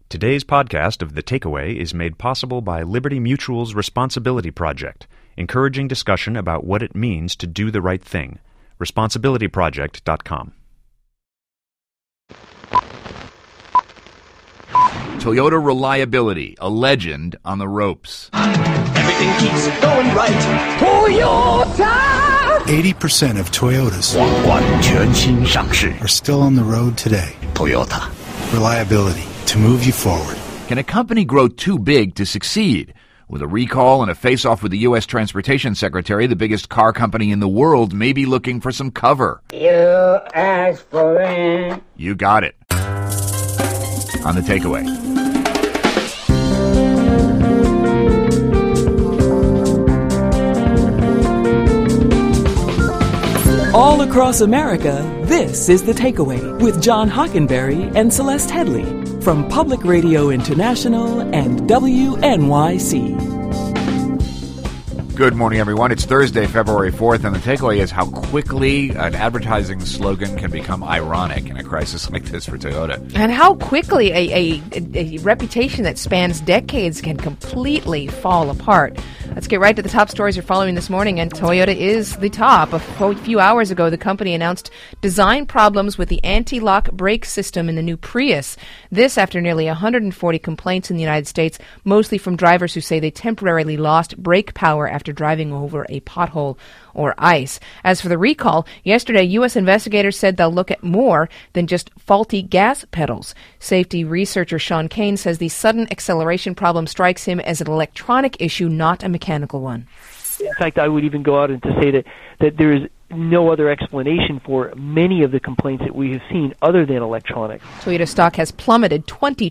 Today's podcast of The Takeaway is made possible by Liberty Mutual's Responsibility Project, encouraging discussion about what it means to do the right thing. ResponsibilityProject.com. Toyota reliability, a legend on the ropes. Everything keeps going right. Toyota! 80% of Toyotas 全新上市 are still on the road today. Toyota. Reliability to move you forward. Can a company grow too big to succeed? With a recall and a face-off with the U.S. Transportation Secretary, the biggest car company in the world may be looking for some cover. You asked for it. You got it. On The Takeaway. All across America, this is The Takeaway with John Hockenberry and Celeste Headley from Public Radio International and WNYC. Good morning, everyone. It's Thursday, February 4th, and The Takeaway is how quickly an advertising slogan can become ironic in a crisis like this for Toyota. And how quickly a reputation that spans decades can completely fall apart. Let's get right to the top stories you're following this morning, and Toyota is the top. A few hours ago, the company announced design problems with the anti-lock brake system in the new Prius. This after nearly 140 complaints in the United States, mostly from drivers who say they temporarily lost brake power after driving over a pothole or ice. As for the recall, yesterday U.S. investigators said they'll look at more than just faulty gas pedals. Safety researcher Sean Kane says the sudden acceleration problem strikes him as an electronic issue, not a mechanical one. In fact, I would even go out and to say that there is no other explanation for many of the complaints that we have seen other than electronic. Toyota stock has plummeted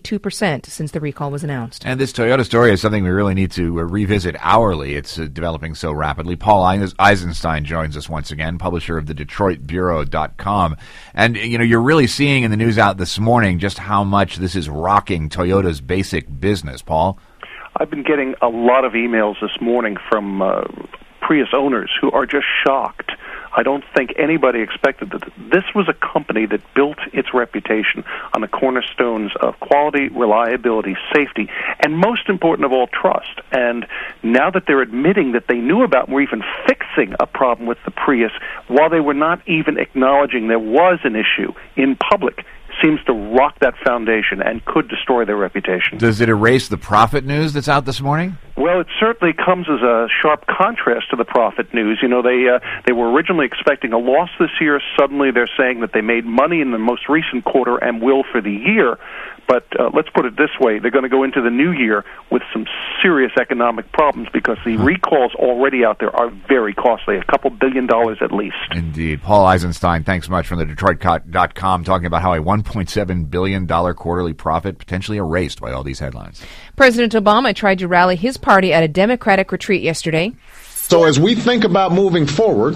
22% since the recall was announced. And this Toyota story is something we really need to revisit hourly. It's developing so rapidly. Paul Eisenstein joins us once again, publisher of the DetroitBureau.com. And, you're really seeing in the news out this morning just how much this is rocking Toyota's basic business. Paul? I've been getting a lot of emails this morning from Prius owners who are just shocked. I don't think anybody expected that this was a company that built its reputation on the cornerstones of quality, reliability, safety, and most important of all, trust. And now that they're admitting that they knew about and were even fixing a problem with the Prius, while they were not even acknowledging there was an issue in public, seems to rock that foundation and could destroy their reputation. Does it erase the profit news that's out this morning? Well, it certainly comes as a sharp contrast to the profit news. They were originally expecting a loss this year. Suddenly they're saying that they made money in the most recent quarter and will for the year. But let's put it this way. They're going to go into the new year with some serious economic problems because the recalls already out there are very costly, a couple $2 billion at least. Indeed. Paul Eisenstein, thanks much from the Detroit.com, talking about how a $1.7 billion quarterly profit potentially erased by all these headlines. President Obama tried to rally his party at a Democratic retreat yesterday. So as we think about moving forward,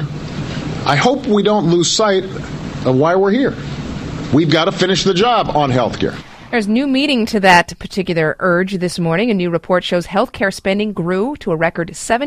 I hope we don't lose sight of why we're here. We've got to finish the job on health care. There's new meaning to that particular urge this morning. A new report shows healthcare spending grew to a record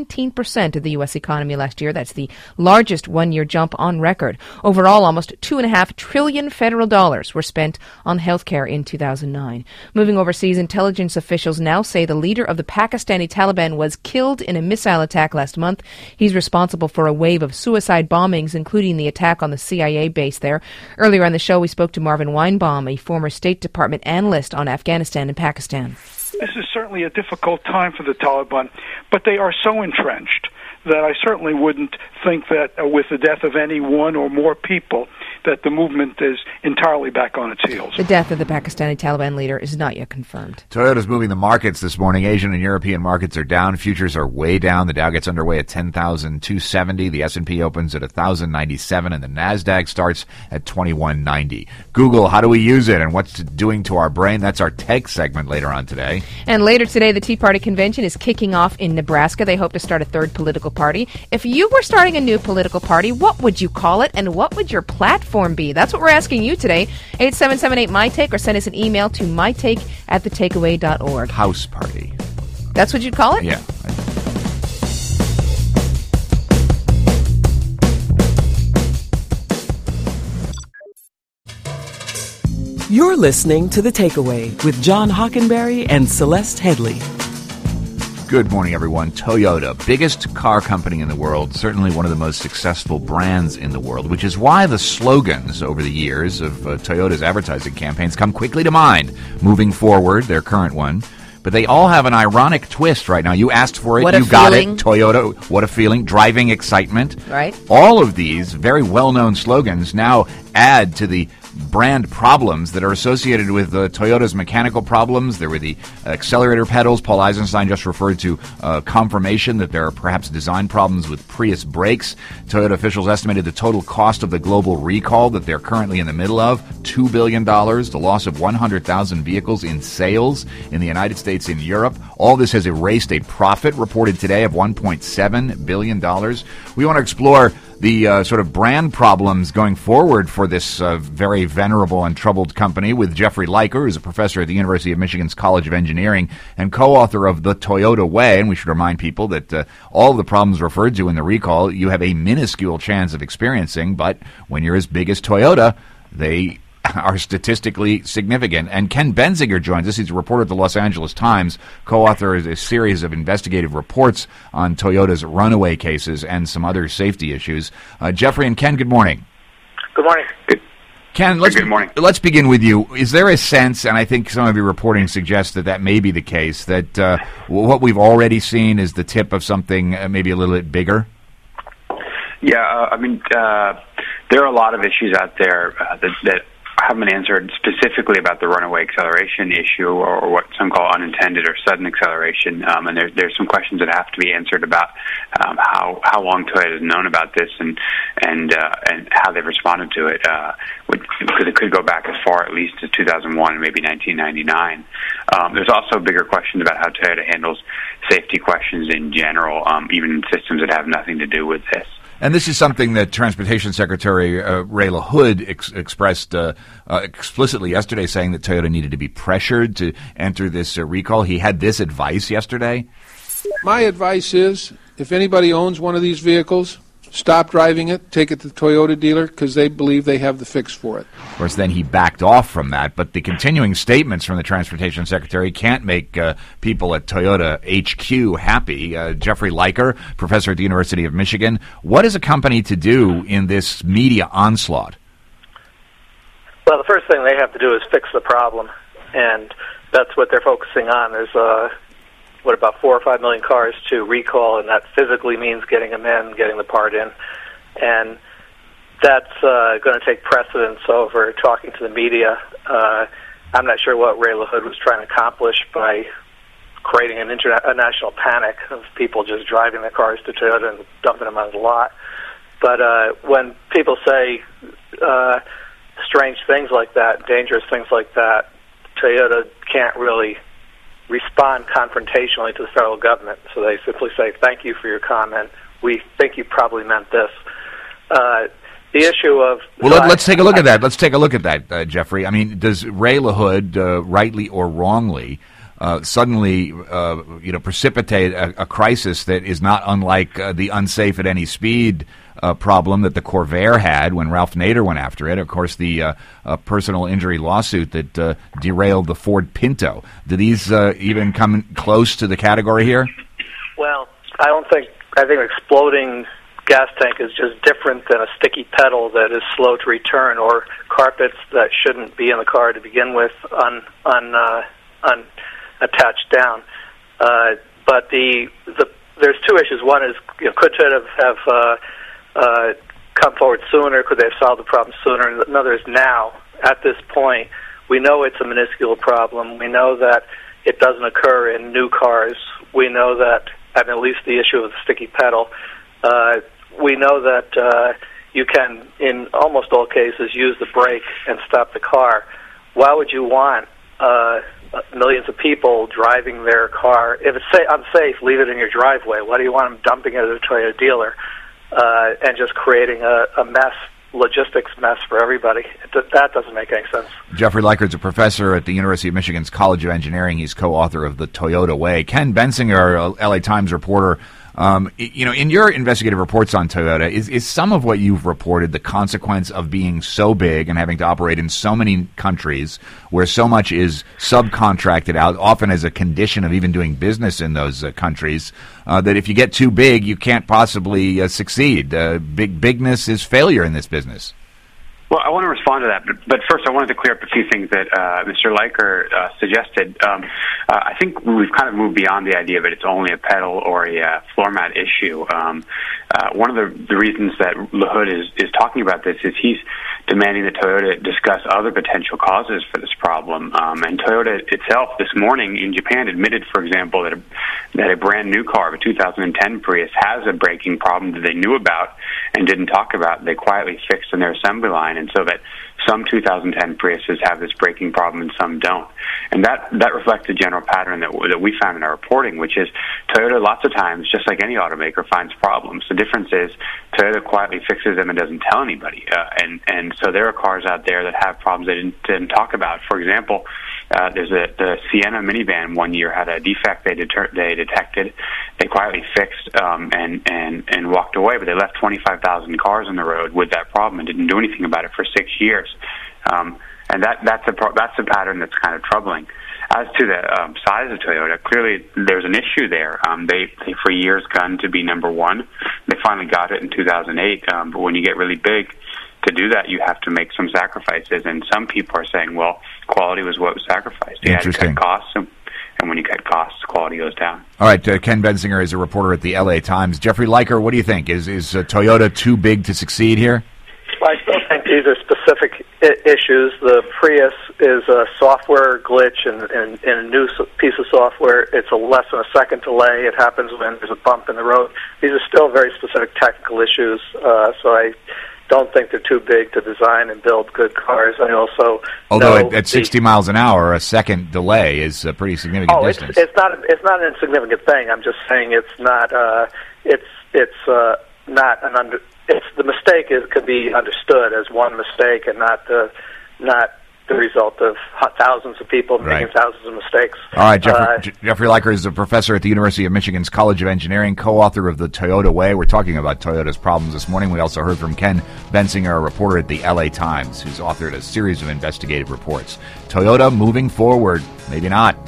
17% of the U.S. economy last year. That's the largest one-year jump on record. Overall, almost $2.5 trillion federal dollars were spent on healthcare in 2009. Moving overseas, intelligence officials now say the leader of the Pakistani Taliban was killed in a missile attack last month. He's responsible for a wave of suicide bombings, including the attack on the CIA base there. Earlier on the show, we spoke to Marvin Weinbaum, a former State Department analyst on Afghanistan and Pakistan. This is certainly a difficult time for the Taliban, but they are so entrenched that I certainly wouldn't think that with the death of any one or more people that the movement is entirely back on its heels. The death of the Pakistani Taliban leader is not yet confirmed. Toyota's moving the markets this morning. Asian and European markets are down. Futures are way down. The Dow gets underway at 10,270. The S&P opens at 1,097, and the NASDAQ starts at 2,190. Google, how do we use it, and what's it doing to our brain? That's our tech segment later on today. And later today, the Tea Party convention is kicking off in Nebraska. They hope to start a third political party. If you were starting a new political party, what would you call it, and what would your platform be? That's what we're asking you today. 877-8MyTake, or send us an email to mytake@thetakeaway.org. House party. That's what you'd call it? Yeah. You're listening to The Takeaway with John Hockenberry and Celeste Headley. Good morning, everyone. Toyota, biggest car company in the world, certainly one of the most successful brands in the world, which is why the slogans over the years of Toyota's advertising campaigns come quickly to mind. Moving forward, their current one. But they all have an ironic twist right now. You asked for it, you got it. Toyota, what a feeling. Driving excitement. Right. All of these very well-known slogans now add to the brand problems that are associated with Toyota's mechanical problems. There were the accelerator pedals. Paul Eisenstein just referred to confirmation that there are perhaps design problems with Prius brakes. Toyota officials estimated the total cost of the global recall that they're currently in the middle of, $2 billion, the loss of 100,000 vehicles in sales in the United States and Europe. All this has erased a profit reported today of $1.7 billion. We want to explore the sort of brand problems going forward for this very venerable and troubled company with Jeffrey Liker, who's a professor at the University of Michigan's College of Engineering and co-author of The Toyota Way. And we should remind people that all of the problems referred to in the recall, you have a minuscule chance of experiencing, but when you're as big as Toyota, they are statistically significant. And Ken Benzinger joins us. He's a reporter at the Los Angeles Times, co-author of a series of investigative reports on Toyota's runaway cases and some other safety issues. Jeffrey and Ken, good morning. Good morning. Ken, let's begin with you. Is there a sense, and I think some of your reporting suggests that that may be the case, that what we've already seen is the tip of something maybe a little bit bigger? Yeah, there are a lot of issues out there that haven't been answered specifically about the runaway acceleration issue, or what some call unintended or sudden acceleration. And there's some questions that have to be answered about how long Toyota has known about this and how they've responded to it, because it could go back as far at least to 2001 and maybe 1999. There's also bigger questions about how Toyota handles safety questions in general, even in systems that have nothing to do with this. And this is something that Transportation Secretary Ray LaHood expressed explicitly yesterday, saying that Toyota needed to be pressured to enter this recall. He had this advice yesterday. My advice is, if anybody owns one of these vehicles, stop driving it, take it to the Toyota dealer, because they believe they have the fix for it. Of course, then he backed off from that, but the continuing statements from the Transportation Secretary can't make people at Toyota HQ happy. Jeffrey Liker, professor at the University of Michigan, what is a company to do in this media onslaught? Well, the first thing they have to do is fix the problem, and that's what they're focusing on. There's about 4 or 5 million cars to recall, and that physically means getting them in, getting the part in. And that's going to take precedence over talking to the media. I'm not sure what Ray LaHood was trying to accomplish by creating a national panic of people just driving their cars to Toyota and dumping them on the lot. But when people say strange things like that, dangerous things like that, Toyota can't really respond confrontationally to the federal government. So they simply say, thank you for your comment. We think you probably meant this. The issue of... Well, let's take a look at that. Let's take a look at that, Jeffrey. I mean, does Ray LaHood, rightly or wrongly, suddenly precipitate a crisis that is not unlike the unsafe at any speed problem that the Corvair had when Ralph Nader went after it? Of course, the personal injury lawsuit that derailed the Ford Pinto. Do these even come close to the category here? Well, I think exploding gas tank is just different than a sticky pedal that is slow to return, or carpets that shouldn't be in the car to begin with attached down. But there's two issues. One is, could Toyota have come forward sooner? Could they have solved the problem sooner? And another is now, at this point, we know it's a minuscule problem. We know that it doesn't occur in new cars. We know that, and at least the issue of the sticky pedal, we know that you can, in almost all cases, use the brake and stop the car. Why would you want millions of people driving their car? If it's unsafe, leave it in your driveway. Why do you want them dumping it at a Toyota dealer and just creating a mess, logistics mess for everybody? That doesn't make any sense. Jeffrey Liker is a professor at the University of Michigan's College of Engineering. He's co-author of The Toyota Way. Ken Benzinger, LA Times reporter In your investigative reports on Toyota, is some of what you've reported the consequence of being so big and having to operate in so many countries where so much is subcontracted out, often as a condition of even doing business in those countries, that if you get too big, you can't possibly succeed? Bigness is failure in this business. Well, I want to respond to that, but first I wanted to clear up a few things that Mr. Leiker suggested. I think we've kind of moved beyond the idea that it's only a pedal or a floor mat issue. One of the reasons that LaHood is talking about this is he's demanding that Toyota discuss other potential causes for this problem. And Toyota itself this morning in Japan admitted, for example, that a brand new car, a 2010 Prius, has a braking problem that they knew about and didn't talk about. They quietly fixed in their assembly line, and so that some 2010 Priuses have this braking problem and some don't. And that reflects a general pattern that we found in our reporting, which is Toyota lots of times, just like any automaker, finds problems. The difference is Toyota quietly fixes them and doesn't tell anybody. And so there are cars out there that have problems they didn't talk about. For example, there's the Sienna minivan one year had a defect they detected. They quietly fixed and walked away, but they left 25,000 cars on the road with that problem and didn't do anything about it for 6 years. And that's a pattern that's kind of troubling. As to the size of Toyota, clearly there's an issue there. They for years gunned to be number one. They finally got it in 2008. But when you get really big, to do that, you have to make some sacrifices. And some people are saying, well, quality was what was sacrificed. You had to cut costs, and when you cut costs, quality goes down. All right, Ken Bensinger is a reporter at the L.A. Times. Jeffrey Leiker, what do you think? Is Toyota too big to succeed here? I still think these are specific issues. The Prius is a software glitch and a new piece of software. It's a less than a second delay. It happens when there's a bump in the road. These are still very specific technical issues, so I don't think they're too big to design and build good cars. I also although at 60 miles an hour, a second delay is a pretty significant distance. It's not an insignificant thing. I'm just saying it's not the mistake could be understood as one mistake and not the result of thousands of people making thousands of mistakes. All right, Jeffrey Leiker is a professor at the University of Michigan's College of Engineering, co-author of The Toyota Way. We're talking about Toyota's problems this morning. We also heard from Ken Bensinger, a reporter at the L.A. Times, who's authored a series of investigative reports. Toyota moving forward, maybe not.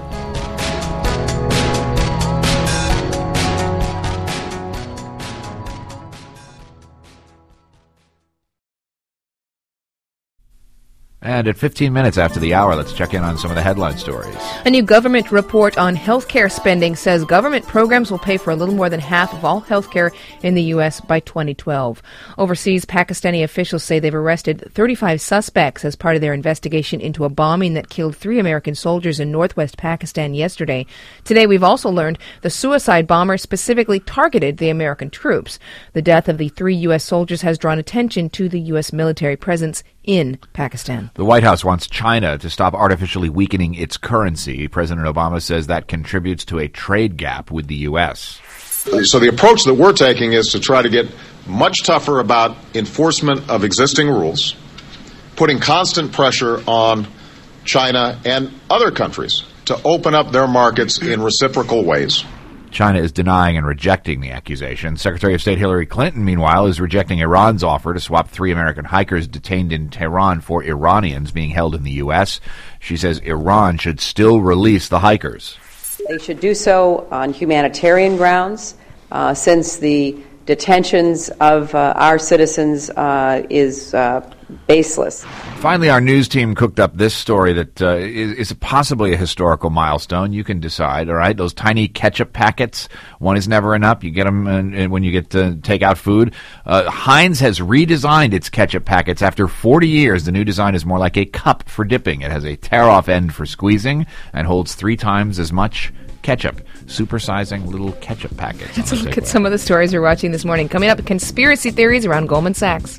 And at 15 minutes after the hour, let's check in on some of the headline stories. A new government report on healthcare spending says government programs will pay for a little more than half of all healthcare in the U.S. by 2012. Overseas, Pakistani officials say they've arrested 35 suspects as part of their investigation into a bombing that killed 3 American soldiers in northwest Pakistan yesterday. Today, we've also learned the suicide bomber specifically targeted the American troops. The death of the 3 U.S. soldiers has drawn attention to the U.S. military presence in Pakistan. The White House wants China to stop artificially weakening its currency. President Obama says that contributes to a trade gap with the U.S. So the approach that we're taking is to try to get much tougher about enforcement of existing rules, putting constant pressure on China and other countries to open up their markets in reciprocal ways. China is denying and rejecting the accusation. Secretary of State Hillary Clinton, meanwhile, is rejecting Iran's offer to swap 3 American hikers detained in Tehran for Iranians being held in the U.S. She says Iran should still release the hikers. They should do so on humanitarian grounds, since the detentions of our citizens is baseless. Finally, our news team cooked up this story that is possibly a historical milestone. You can decide, all right? Those tiny ketchup packets, one is never enough. You get them when you get to take out food. Heinz has redesigned its ketchup packets. After 40 years, the new design is more like a cup for dipping. It has a tear-off end for squeezing and holds 3 times as much ketchup. Supersizing little ketchup packets. Let's look at some of the stories we're watching this morning. Coming up, conspiracy theories around Goldman Sachs.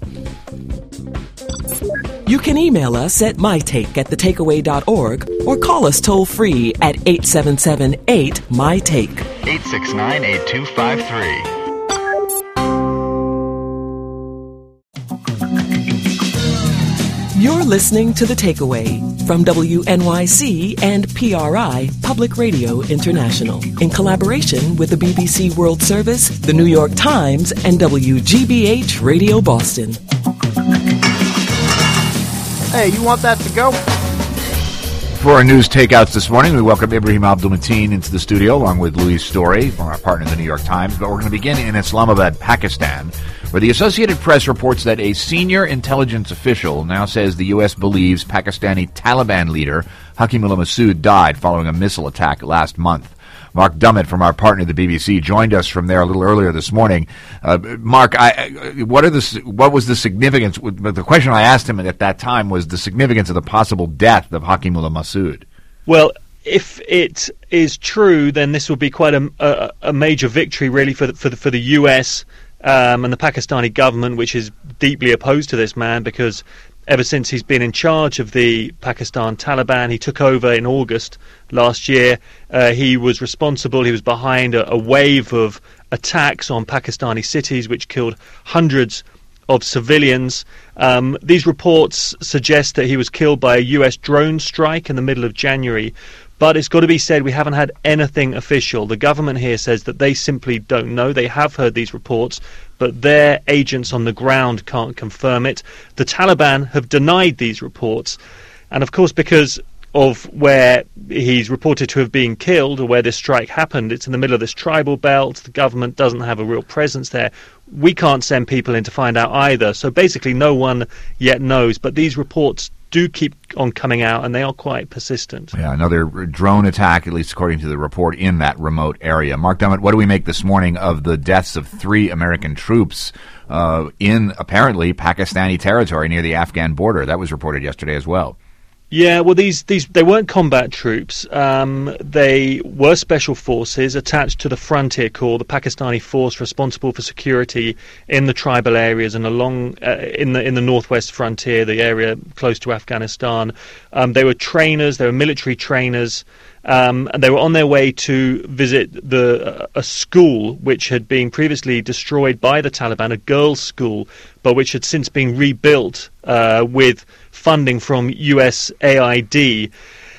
You can email us at mytake@thetakeaway.org or call us toll-free at 877-8-MY-TAKE. 869-8253. You're listening to The Takeaway from WNYC and PRI, Public Radio International, in collaboration with the BBC World Service, the New York Times, and WGBH Radio Boston. Hey, you want that to go? For our news takeouts this morning, we welcome Ibrahim Abdul-Mateen into the studio, along with Louise Story from our partner, the New York Times. But we're going to begin in Islamabad, Pakistan, where the Associated Press reports that a senior intelligence official now says the U.S. believes Pakistani Taliban leader Hakimullah Masood died following a missile attack last month. Mark Dummett from our partner, the BBC, joined us from there a little earlier this morning. Mark, what was the significance? The question I asked him at that time was the significance of the possible death of Hakimullah Masood. Well, if it is true, then this will be quite a major victory, really, for the US and the Pakistani government, which is deeply opposed to this man because ever since he's been in charge of the Pakistan Taliban, he took over in August last year. He was behind a wave of attacks on Pakistani cities which killed hundreds of civilians. These reports suggest that he was killed by a US drone strike in the middle of January. But it's got to be said, we haven't had anything official. The government here says that they simply don't know. They have heard these reports, but their agents on the ground can't confirm it. The Taliban have denied these reports. And of course, because of where he's reported to have been killed, or where this strike happened, it's in the middle of this tribal belt. The government doesn't have a real presence there. We can't send people in to find out either. So basically no one yet knows. But these reports do keep on coming out, and they are quite persistent. Yeah, another drone attack, at least according to the report, in that remote area. Mark Dummett, what do we make this morning of the deaths of 3 American troops in, apparently, Pakistani territory near the Afghan border? That was reported yesterday as well. Yeah, well, these they weren't combat troops. They were special forces attached to the Frontier Corps, the Pakistani force responsible for security in the tribal areas and along in the northwest frontier, the area close to Afghanistan. They were trainers. They were military trainers. And they were on their way to visit a school which had been previously destroyed by the Taliban, a girls' school, but which had since been rebuilt with funding from USAID.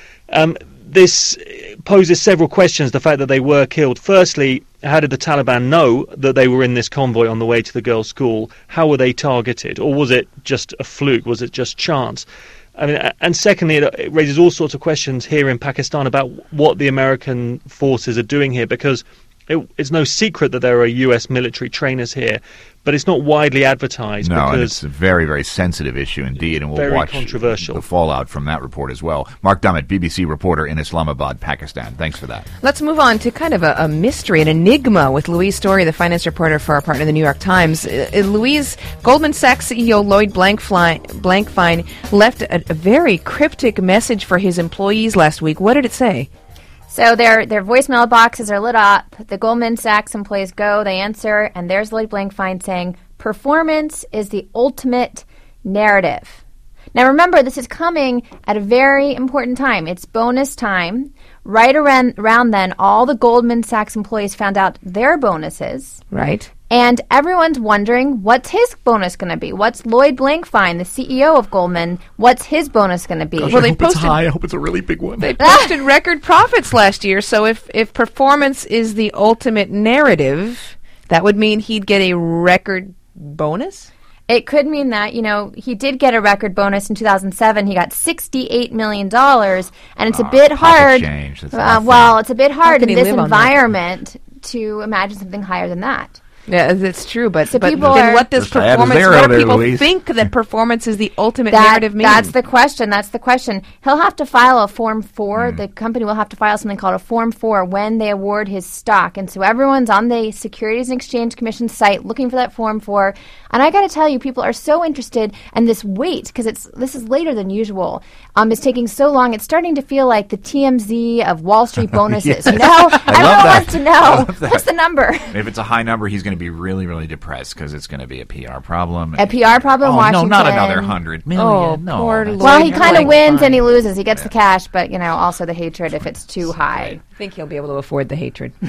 This poses several questions, the fact that they were killed. Firstly, how did the Taliban know that they were in this convoy on the way to the girls' school? How were they targeted? Or was it just a fluke? Was it just chance? I mean, and secondly, it raises all sorts of questions here in Pakistan about what the American forces are doing here, because it's no secret that there are US military trainers here, but it's not widely advertised. No, and it's a very, very sensitive issue indeed, and we'll watch the fallout from that report as well. Mark Dummett, BBC reporter in Islamabad, Pakistan. Thanks for that. Let's move on to kind of a mystery, an enigma with Louise Story, the finance reporter for our partner, the New York Times. Louise, Goldman Sachs CEO Lloyd Blankfein left a very cryptic message for his employees last week. What did it say? So their voicemail boxes are lit up. The Goldman Sachs employees go, they answer, and there's Lloyd Blankfein saying, "Performance is the ultimate narrative." Now remember, this is coming at a very important time. It's bonus time. Right around then, all the Goldman Sachs employees found out their bonuses. Right. And everyone's wondering, what's his bonus going to be? What's Lloyd Blankfein, the CEO of Goldman, what's his bonus going to be? Gosh, well, I hope it's high. I hope it's a really big one. They posted record profits last year, so if performance is the ultimate narrative, that would mean he'd get a record bonus? It could mean that, he did get a record bonus in 2007. He got $68 million, and it's a bit hard. It's a bit hard in this environment to imagine something higher than that. Yeah, that's true, but then what does performance, what do people think that performance is the ultimate narrative mean? That's the question. He'll have to file a Form 4. The company will have to file something called a Form 4 when they award his stock. And so everyone's on the Securities and Exchange Commission site looking for that Form 4. And I got to tell you, people are so interested, and this wait, because this is later than usual, is taking so long. It's starting to feel like the TMZ of Wall Street bonuses. Everyone wants to know, what's the number? If it's a high number, he's going to be really, really depressed because it's going to be a PR problem. A PR problem, Washington. No, not another 100 million. Oh, no. Poor Lloyd. Well, he kind of wins and he loses. He gets the cash, but, also the hatred if it's too high. I think he'll be able to afford the hatred.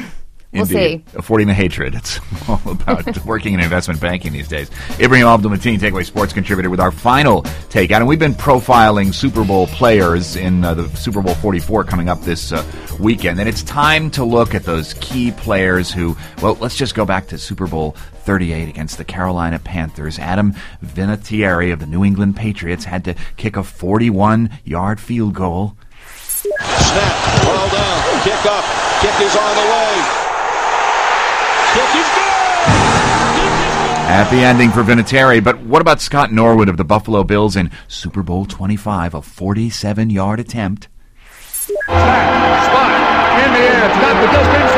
We'll Indeed. see. Affording the hatred. It's all about working in investment banking these days. Ibrahim Abdul-Mateen, Takeaway Sports contributor, with our final take out. And we've been profiling Super Bowl players in the Super Bowl 44 coming up this weekend. And it's time to look at those key players who, well, let's just go back to Super Bowl 38 against the Carolina Panthers. Adam Vinatieri of the New England Patriots had to kick a 41-yard field goal. Snap, well down, kick up, kick is on the way. Kick is good! Happy ending for Vinatieri, but what about Scott Norwood of the Buffalo Bills in Super Bowl 25, a 47-yard attempt? Spot, in the air, it's got the distance,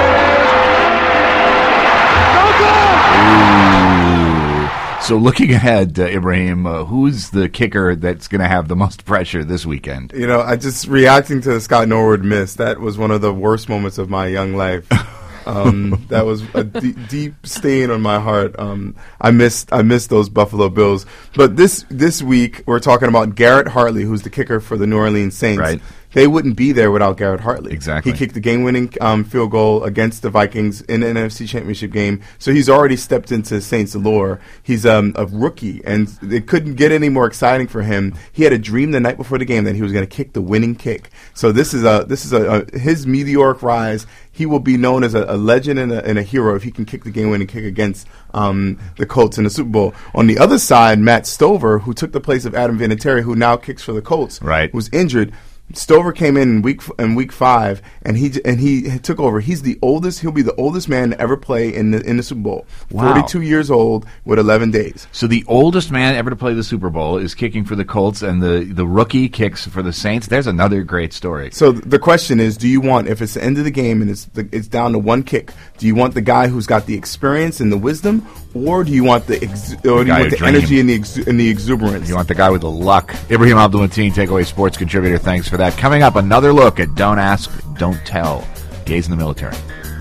Ooh. So looking ahead, Ibrahim, who's the kicker that's going to have the most pressure this weekend? You know, I just reacting to the Scott Norwood miss, that was one of the worst moments of my young life. That was a deep stain on my heart. I missed those Buffalo Bills. But this week we're talking about Garrett Hartley, who's the kicker for the New Orleans Saints. Right. They wouldn't be there without Garrett Hartley. Exactly. He kicked the game-winning field goal against the Vikings in the NFC Championship game. So he's already stepped into Saints lore. He's a rookie, and it couldn't get any more exciting for him. He had a dream the night before the game that he was going to kick the winning kick. So this is his meteoric rise. He will be known as a legend and a hero if he can kick the game-winning kick against the Colts in the Super Bowl. On the other side, Matt Stover, who took the place of Adam Vinatieri, who now kicks for the Colts, was injured. Stover came in week 5, and he took over. He's the oldest. He'll be the oldest man to ever play in the Super Bowl. Wow. 42 years old with 11 days. So the oldest man ever to play the Super Bowl is kicking for the Colts, and the rookie kicks for the Saints. There's another great story. So the question is, do you want, if it's the end of the game and it's down to one kick, do you want the guy who's got the experience and the wisdom, or do you want the energy and the exuberance? You want the guy with the luck. Ibrahim Abdul-Mateen, Takeaway Sports contributor. Thanks for that. Coming up, another look at Don't Ask, Don't Tell. Gays in the military.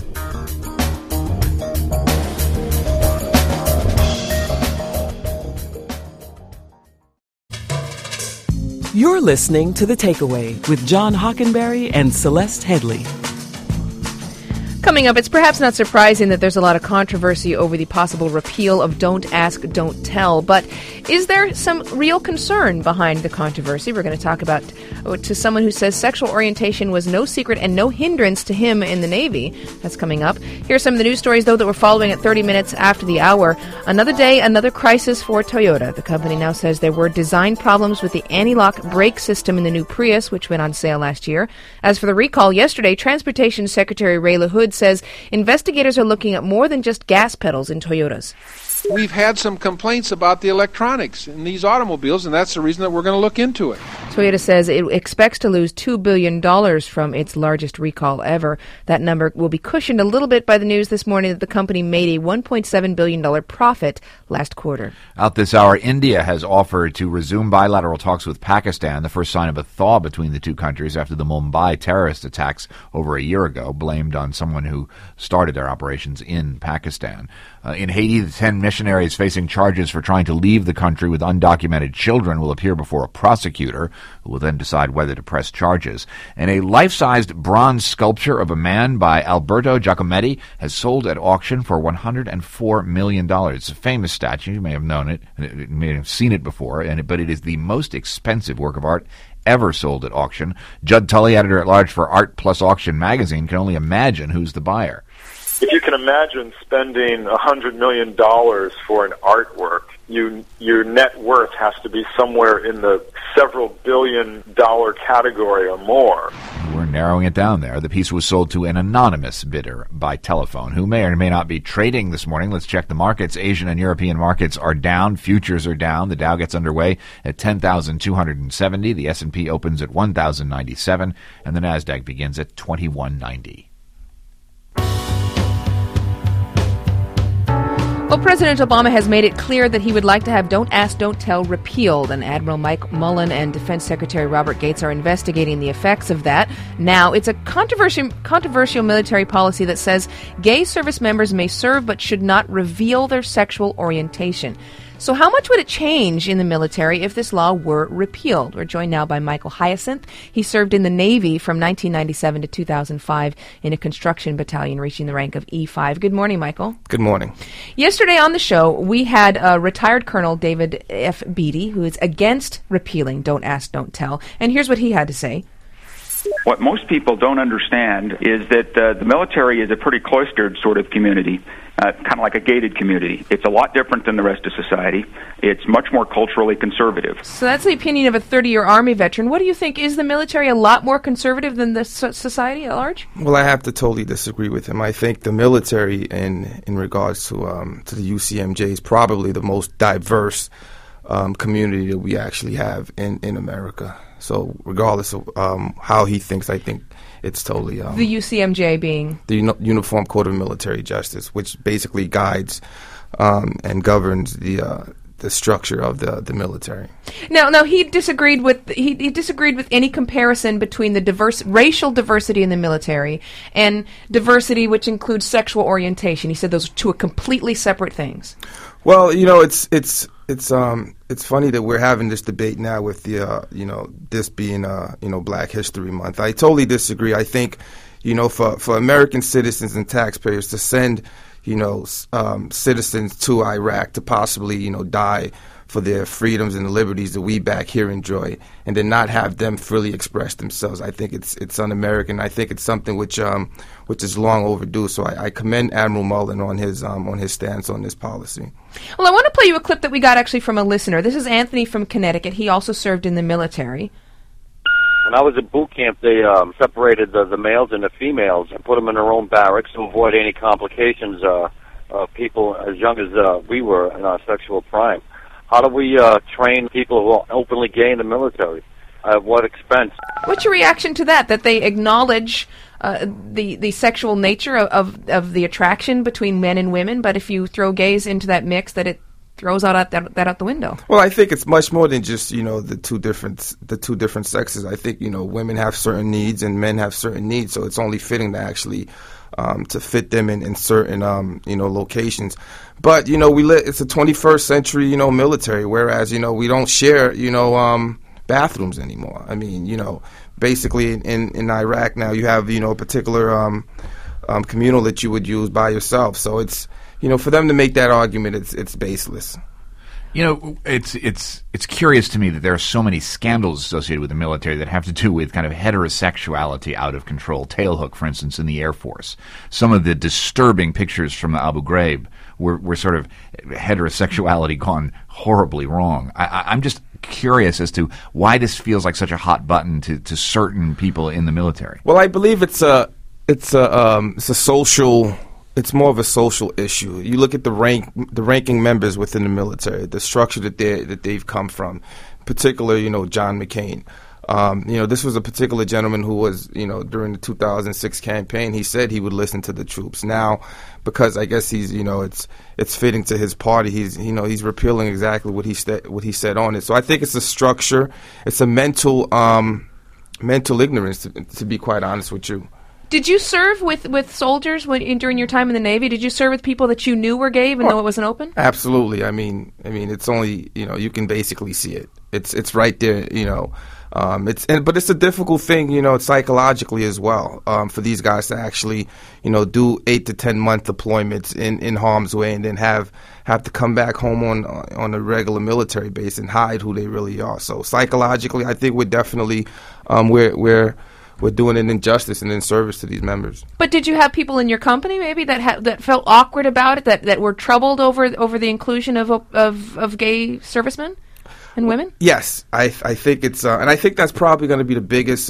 You're listening to The Takeaway with John Hockenberry and Celeste Headley. Coming up, it's perhaps not surprising that there's a lot of controversy over the possible repeal of Don't Ask, Don't Tell, but is there some real concern behind the controversy? We're going to talk about to someone who says sexual orientation was no secret and no hindrance to him in the Navy. That's coming up. Here's some of the news stories, though, that we're following at 30 minutes after the hour. Another day, another crisis for Toyota. The company now says there were design problems with the anti-lock brake system in the new Prius, which went on sale last year. As for the recall, yesterday, Transportation Secretary Ray LaHood says investigators are looking at more than just gas pedals in Toyotas. We've had some complaints about the electronics in these automobiles, and that's the reason that we're going to look into it. Toyota says it expects to lose $2 billion from its largest recall ever. That number will be cushioned a little bit by the news this morning that the company made a $1.7 billion profit last quarter. Out this hour, India has offered to resume bilateral talks with Pakistan, the first sign of a thaw between the two countries after the Mumbai terrorist attacks over a year ago, blamed on someone who started their operations in Pakistan. In Haiti, the 10 missionaries facing charges for trying to leave the country with undocumented children will appear before a prosecutor, who will then decide whether to press charges. And a life-sized bronze sculpture of a man by Alberto Giacometti has sold at auction for $104 million. It's a famous statue. You may have known it. You may have seen it before, but it is the most expensive work of art ever sold at auction. Judd Tully, editor-at-large for Art Plus Auction magazine, can only imagine who's the buyer. If you can imagine spending $100 million for an artwork, your net worth has to be somewhere in the several billion-dollar category or more. We're narrowing it down there. The piece was sold to an anonymous bidder by telephone, who may or may not be trading this morning. Let's check the markets. Asian and European markets are down. Futures are down. The Dow gets underway at 10,270. The S&P opens at 1,097, and the NASDAQ begins at 2190. Well, President Obama has made it clear that he would like to have Don't Ask, Don't Tell repealed, and Admiral Mike Mullen and Defense Secretary Robert Gates are investigating the effects of that. Now, it's a controversial military policy that says gay service members may serve but should not reveal their sexual orientation. So how much would it change in the military if this law were repealed? We're joined now by Michael Hyacinth. He served in the Navy from 1997 to 2005 in a construction battalion, reaching the rank of E5. Good morning, Michael. Good morning. Yesterday on the show, we had retired Colonel David F. Beatty, who is against repealing Don't Ask, Don't Tell. And here's what he had to say. What most people don't understand is that the military is a pretty cloistered sort of community, kind of like a gated community. It's a lot different than the rest of society. It's much more culturally conservative. So that's the opinion of a 30-year Army veteran. What do you think? Is the military a lot more conservative than the society at large? Well, I have to totally disagree with him. I think the military, in regards to the UCMJ, is probably the most diverse community that we actually have in America. So regardless of how he thinks, I think it's totally... the UCMJ being? The Uniform Code of Military Justice, which basically guides and governs the structure of the military. Now he disagreed with he disagreed with any comparison between the racial diversity in the military and diversity which includes sexual orientation. He said those are two completely separate things. Well, it's funny that we're having this debate now with the this being Black History Month. I totally disagree. I think for American citizens and taxpayers to send citizens to Iraq to possibly die for their freedoms and the liberties that we back here enjoy, and then not have them freely express themselves, I think it's un-American. I think it's something which is long overdue. So I commend Admiral Mullen on his stance on this policy. Well, I want to play you a clip that we got actually from a listener. This is Anthony from Connecticut. He also served in the military. When I was at boot camp, they separated the males and the females and put them in their own barracks to avoid any complications of people as young as we were in our sexual prime. How do we train people who are openly gay in the military? At what expense? What's your reaction to that? That they acknowledge the sexual nature of the attraction between men and women, but if you throw gays into that mix, that it throws that out the window? Well, I think it's much more than just the two different sexes. I think women have certain needs and men have certain needs, so it's only fitting to actually to fit them in certain locations. But it's a 21st century military, whereas we don't share bathrooms anymore. I mean basically in Iraq now you have a particular communal that you would use by yourself. So it's for them to make that argument, it's baseless. It's curious to me that there are so many scandals associated with the military that have to do with kind of heterosexuality out of control. Tailhook, for instance, in the Air Force. Some of the disturbing pictures from Abu Ghraib were sort of heterosexuality gone horribly wrong. I'm just curious as to why this feels like such a hot button to certain people in the military. Well, I believe it's a social. It's more of a social issue. You look at the ranking members within the military, the structure that they've come from. In particular, John McCain. This was a particular gentleman who was, during the 2006 campaign, he said he would listen to the troops. Now, because I guess he's, it's fitting to his party, he's repealing exactly what he said on it. So I think it's a structure, it's a mental ignorance, to be quite honest with you. Did you serve with soldiers during your time in the Navy? Did you serve with people that you knew were gay even though it wasn't open? Absolutely. I mean, it's only you can basically see it. It's right there. But it's a difficult thing, psychologically as well, for these guys to actually, do 8 to 10 month deployments in harm's way and then have to come back home on a regular military base and hide who they really are. So psychologically, I think we're definitely we're doing an injustice and inservice to these members. But did you have people in your company maybe that felt awkward about it, that were troubled over the inclusion of gay servicemen and women? Yes, I think it's and I think that's probably going to be the biggest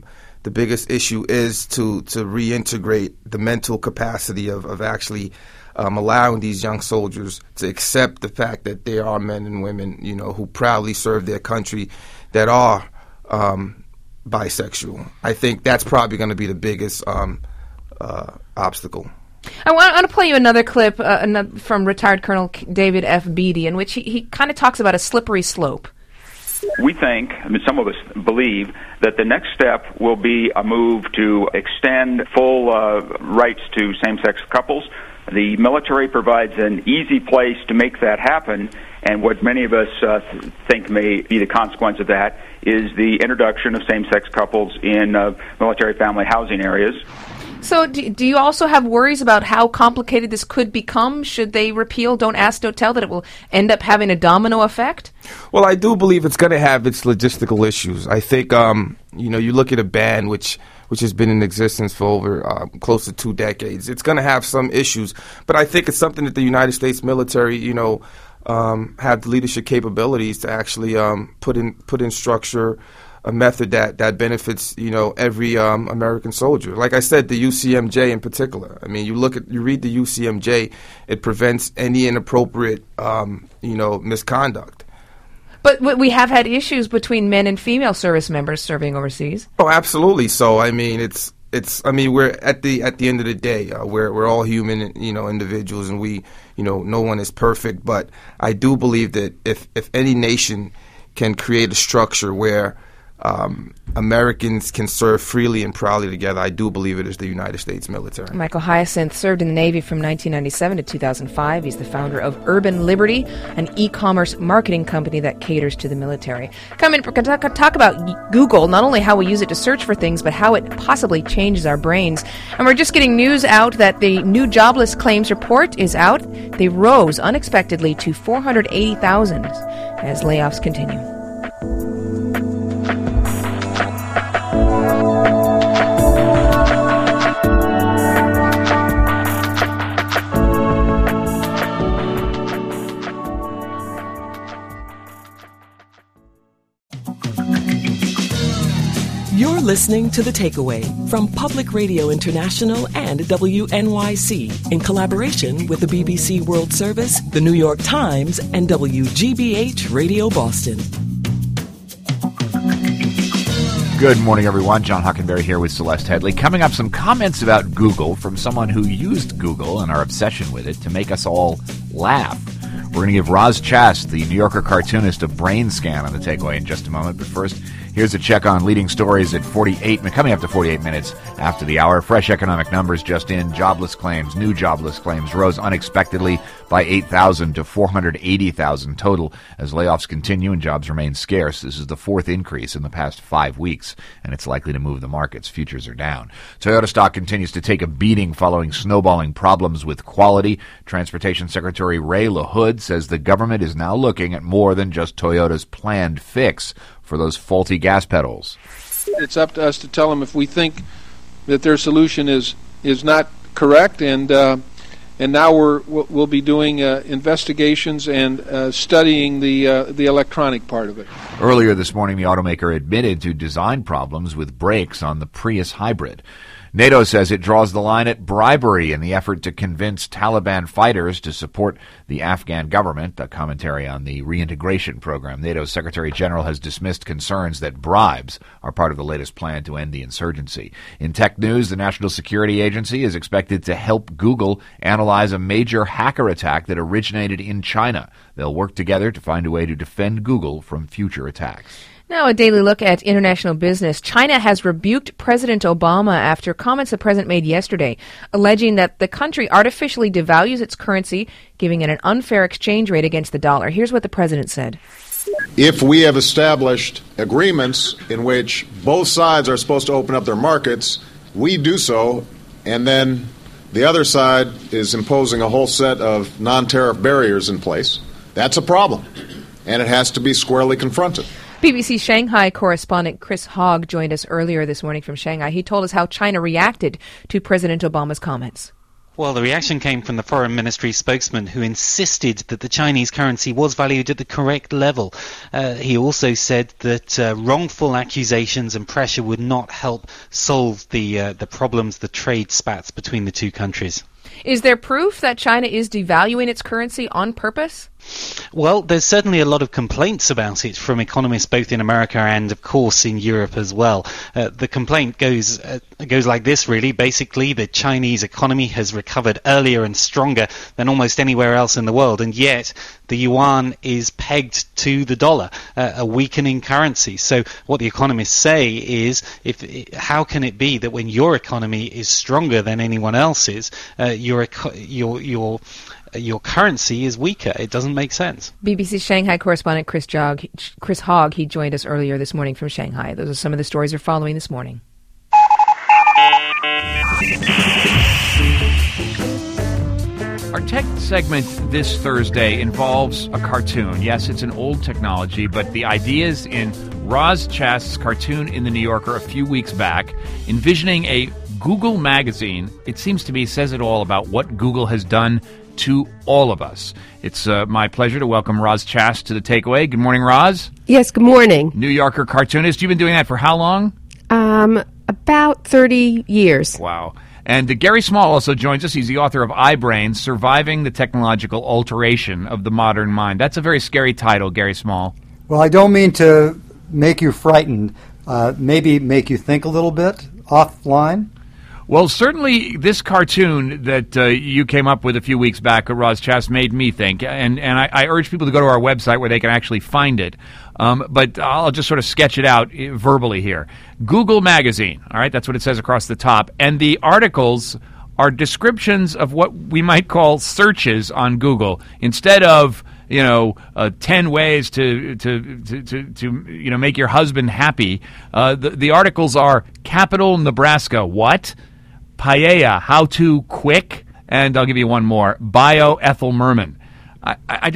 issue is to reintegrate the mental capacity of actually allowing these young soldiers to accept the fact that there are men and women who proudly serve their country that are bisexual. I think that's probably going to be the biggest obstacle. I want to play you another clip from retired Colonel David F. Beatty, in which he kind of talks about a slippery slope. We think, some of us believe, that the next step will be a move to extend full rights to same-sex couples, The military provides an easy place to make that happen, and what many of us think may be the consequence of that is the introduction of same-sex couples in military family housing areas. So do you also have worries about how complicated this could become should they repeal Don't Ask, Don't Tell, that it will end up having a domino effect? Well, I do believe it's going to have its logistical issues. I think, you look at a ban which has been in existence for over close to 2 decades. It's going to have some issues, but I think it's something that the United States military, have the leadership capabilities to actually put in structure a method that benefits every American soldier. Like I said, the UCMJ in particular. I mean, you read the UCMJ, it prevents any inappropriate misconduct. But we have had issues between men and female service members serving overseas. Oh, absolutely. So I mean, we're at the end of the day, we're all human, individuals, and we, no one is perfect. But I do believe that if any nation can create a structure where Americans can serve freely and proudly together, I do believe it is the United States military. Michael Hyacinth served in the Navy from 1997 to 2005. He's the founder of Urban Liberty, an e-commerce marketing company that caters to the military. We're going to talk about Google, not only how we use it to search for things, but how it possibly changes our brains. And we're just getting news out that the new jobless claims report is out. They rose unexpectedly to 480,000 as layoffs continue. You're listening to The Takeaway from Public Radio International and WNYC in collaboration with the BBC World Service, the New York Times, and WGBH Radio Boston. Good morning, everyone. John Hockenberry here with Celeste Headley. Coming up, some comments about Google from someone who used Google and our obsession with it to make us all laugh. We're going to give Roz Chast, the New Yorker cartoonist, a brain scan on The Takeaway in just a moment. But first, here's a check on leading stories at coming up to 48 minutes after the hour. Fresh economic numbers just in. New jobless claims rose unexpectedly by 8,000 to 480,000 total as layoffs continue and jobs remain scarce. This is the 4th increase in the past 5 weeks, and it's likely to move the markets. Futures are down. Toyota stock continues to take a beating following snowballing problems with quality. Transportation Secretary Ray LaHood says the government is now looking at more than just Toyota's planned fix for those faulty gas pedals. It's up to us to tell them if we think that their solution is not correct, and now we'll be doing investigations and studying the electronic part of it. Earlier this morning, the automaker admitted to design problems with brakes on the Prius hybrid. NATO says it draws the line at bribery in the effort to convince Taliban fighters to support the Afghan government, a commentary on the reintegration program. NATO's Secretary General has dismissed concerns that bribes are part of the latest plan to end the insurgency. In tech news, the National Security Agency is expected to help Google analyze a major hacker attack that originated in China. They'll work together to find a way to defend Google from future attacks. Now, a daily look at international business. China has rebuked President Obama after comments the president made yesterday, alleging that the country artificially devalues its currency, giving it an unfair exchange rate against the dollar. Here's what the president said. If we have established agreements in which both sides are supposed to open up their markets, we do so, and then the other side is imposing a whole set of non-tariff barriers in place, that's a problem, and it has to be squarely confronted. BBC Shanghai correspondent Chris Hogg joined us earlier this morning from Shanghai. He told us how China reacted to President Obama's comments. Well, the reaction came from the Foreign Ministry spokesman, who insisted that the Chinese currency was valued at the correct level. He also said that wrongful accusations and pressure would not help solve the problems, the trade spats between the two countries. Is there proof that China is devaluing its currency on purpose? Well, there's certainly a lot of complaints about it from economists both in America and, of course, in Europe as well. The complaint goes like this, really. Basically, the Chinese economy has recovered earlier and stronger than almost anywhere else in the world, and yet the yuan is pegged to the dollar, a weakening currency. So what the economists say is, how can it be that when your economy is stronger than anyone else's, your currency is weaker. It doesn't make sense. BBC Shanghai correspondent Chris Hogg, he joined us earlier this morning from Shanghai. Those are some of the stories we're following this morning. Our tech segment this Thursday involves a cartoon. Yes, it's an old technology, but the ideas in Roz Chast's cartoon in The New Yorker a few weeks back, envisioning a Google magazine, it seems to me says it all about what Google has done to all of us. It's my pleasure to welcome Roz Chast to The Takeaway. Good morning, Roz. Yes, good morning. New Yorker cartoonist. You've been doing that for how long? About 30 years. Wow. And Gary Small also joins us. He's the author of iBrain, Surviving the Technological Alteration of the Modern Mind. That's a very scary title, Gary Small. Well, I don't mean to make you frightened. Maybe make you think a little bit offline. Well, certainly this cartoon that you came up with a few weeks back, Roz Chast, made me think, and I urge people to go to our website where they can actually find it. But I'll just sort of sketch it out verbally here. Google Magazine, all right, that's what it says across the top. And the articles are descriptions of what we might call searches on Google. Instead of 10 ways to make your husband happy, the articles are Capital, Nebraska, what? Paella, how to quick, and I'll give you one more, bioethyl merman. I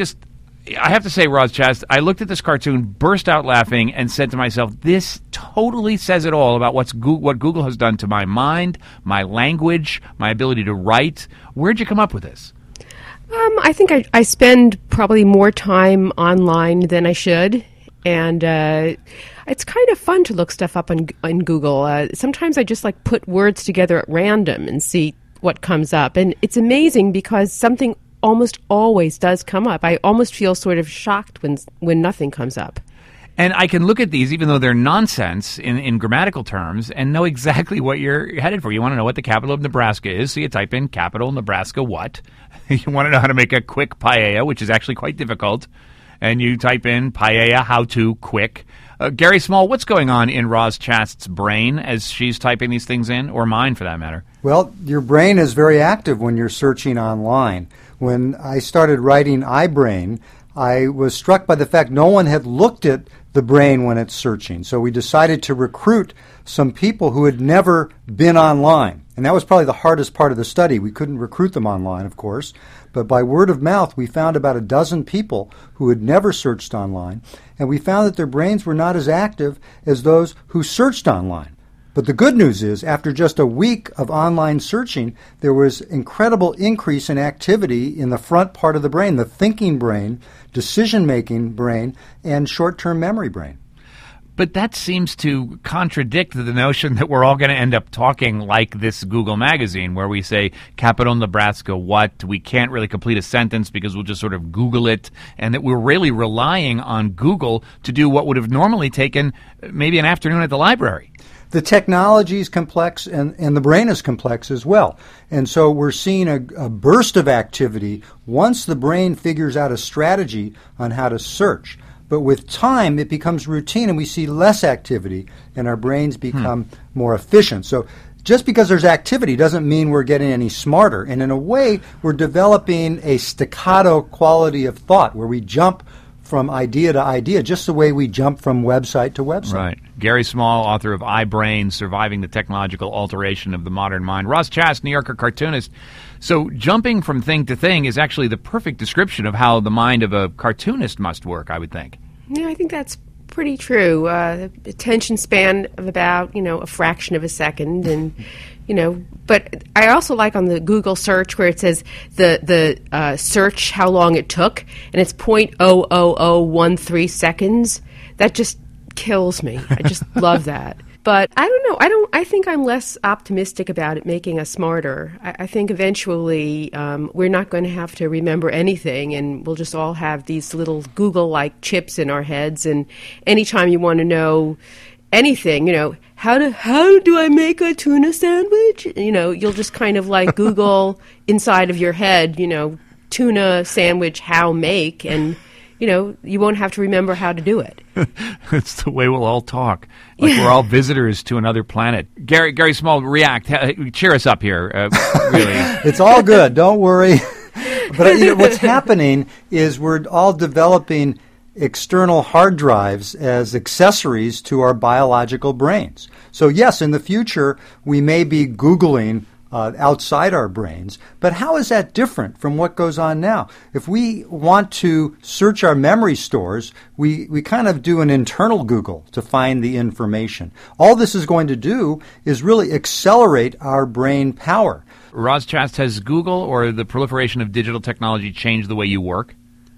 have to say, Roz Chast, I looked at this cartoon, burst out laughing, and said to myself, this totally says it all about what Google has done to my mind, my language, my ability to write. Where'd you come up with this? I think I spend probably more time online than I should, and it's kind of fun to look stuff up on Google. Sometimes I just put words together at random and see what comes up, and it's amazing because something almost always does come up. I almost feel sort of shocked when nothing comes up. And I can look at these, even though they're nonsense in grammatical terms, and know exactly what you're headed for. You want to know what the capital of Nebraska is, so you type in capital, Nebraska, what? You want to know how to make a quick paella, which is actually quite difficult, and you type in paella, how to, quick. Gary Small, what's going on in Roz Chast's brain as she's typing these things in, or mine for that matter? Well, your brain is very active when you're searching online. When I started writing iBrain, I was struck by the fact no one had looked at the brain when it's searching. So we decided to recruit some people who had never been online. And that was probably the hardest part of the study. We couldn't recruit them online, of course. But by word of mouth, we found about a dozen people who had never searched online. And we found that their brains were not as active as those who searched online. But the good news is, after just a week of online searching, there was incredible increase in activity in the front part of the brain, the thinking brain, decision-making brain, and short-term memory brain. But that seems to contradict the notion that we're all going to end up talking like this Google magazine, where we say, capital, Nebraska, what? We can't really complete a sentence because we'll just sort of Google it, and that we're really relying on Google to do what would have normally taken maybe an afternoon at the library. The technology is complex, and the brain is complex as well. And so we're seeing a burst of activity once the brain figures out a strategy on how to search. But with time, it becomes routine, and we see less activity, and our brains become more efficient. So just because there's activity doesn't mean we're getting any smarter. And in a way, we're developing a staccato quality of thought where we jump from idea to idea, just the way we jump from website to website. Right. Gary Small, author of iBrain, Surviving the Technological Alteration of the Modern Mind. Roz Chast, New Yorker cartoonist. So jumping from thing to thing is actually the perfect description of how the mind of a cartoonist must work, I would think. Yeah, I think that's pretty true. Attention span of about, a fraction of a second, and but I also like on the Google search where it says the search how long it took, and it's 0.00013 seconds. That just kills me. I just love that. But I don't know. I think I'm less optimistic about it making us smarter. I think eventually we're not going to have to remember anything, and we'll just all have these little Google-like chips in our heads. And anytime you want to know anything, how do I make a tuna sandwich? You'll just kind of Google inside of your head, tuna sandwich how make, and you won't have to remember how to do it. It's the way we'll all talk. Like we're all visitors to another planet. Gary Small, react. Cheer us up here, really. It's all good. Don't worry. But what's happening is we're all developing external hard drives as accessories to our biological brains. So yes, in the future, we may be Googling outside our brains, but how is that different from what goes on now? If we want to search our memory stores, we kind of do an internal Google to find the information. All this is going to do is really accelerate our brain power. Roz Chast, has Google or the proliferation of digital technology changed the way you work?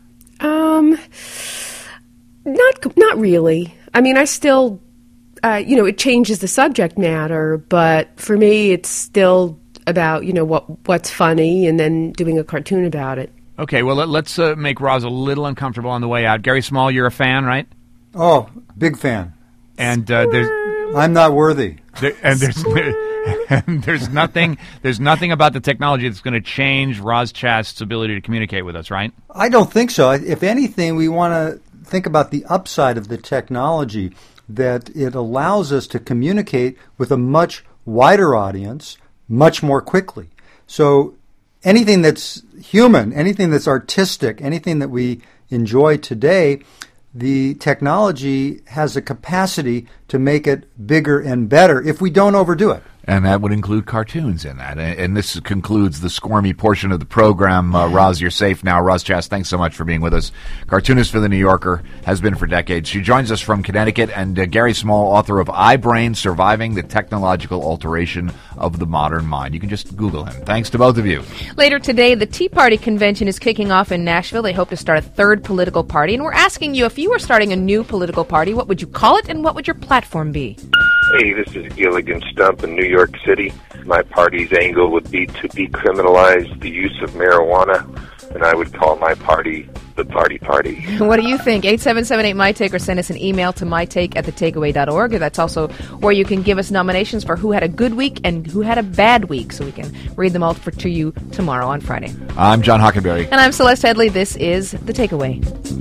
Not really. I mean, I still, it changes the subject matter, but for me, it's still about, what's funny and then doing a cartoon about it. Okay, well, let's make Roz a little uncomfortable on the way out. Gary Small, you're a fan, right? Oh, big fan. And I'm not worthy. There's nothing about the technology that's going to change Roz Chast's ability to communicate with us, right? I don't think so. If anything, we want to think about the upside of the technology, that it allows us to communicate with a much wider audience much more quickly. So anything that's human, anything that's artistic, anything that we enjoy today, the technology has a capacity to make it bigger and better if we don't overdo it. And that would include cartoons in that. And this concludes the squirmy portion of the program. Roz, you're safe now. Roz Chast, thanks so much for being with us. Cartoonist for The New Yorker, has been for decades. She joins us from Connecticut. And Gary Small, author of iBrain, Surviving the Technological Alteration of the Modern Mind. You can just Google him. Thanks to both of you. Later today, the Tea Party convention is kicking off in Nashville. They hope to start a third political party. And we're asking you, if you were starting a new political party, what would you call it and what would your platform be? Hey, this is Gilligan Stump in New York City. My party's angle would be to decriminalize the use of marijuana, and I would call my party the Party Party. What do you think? 877-8MyTake, or send us an email to mytake@thetakeaway.org. That's also where you can give us nominations for who had a good week and who had a bad week, so we can read them all to you tomorrow on Friday. I'm John Hockenberry. And I'm Celeste Headley. This is The Takeaway.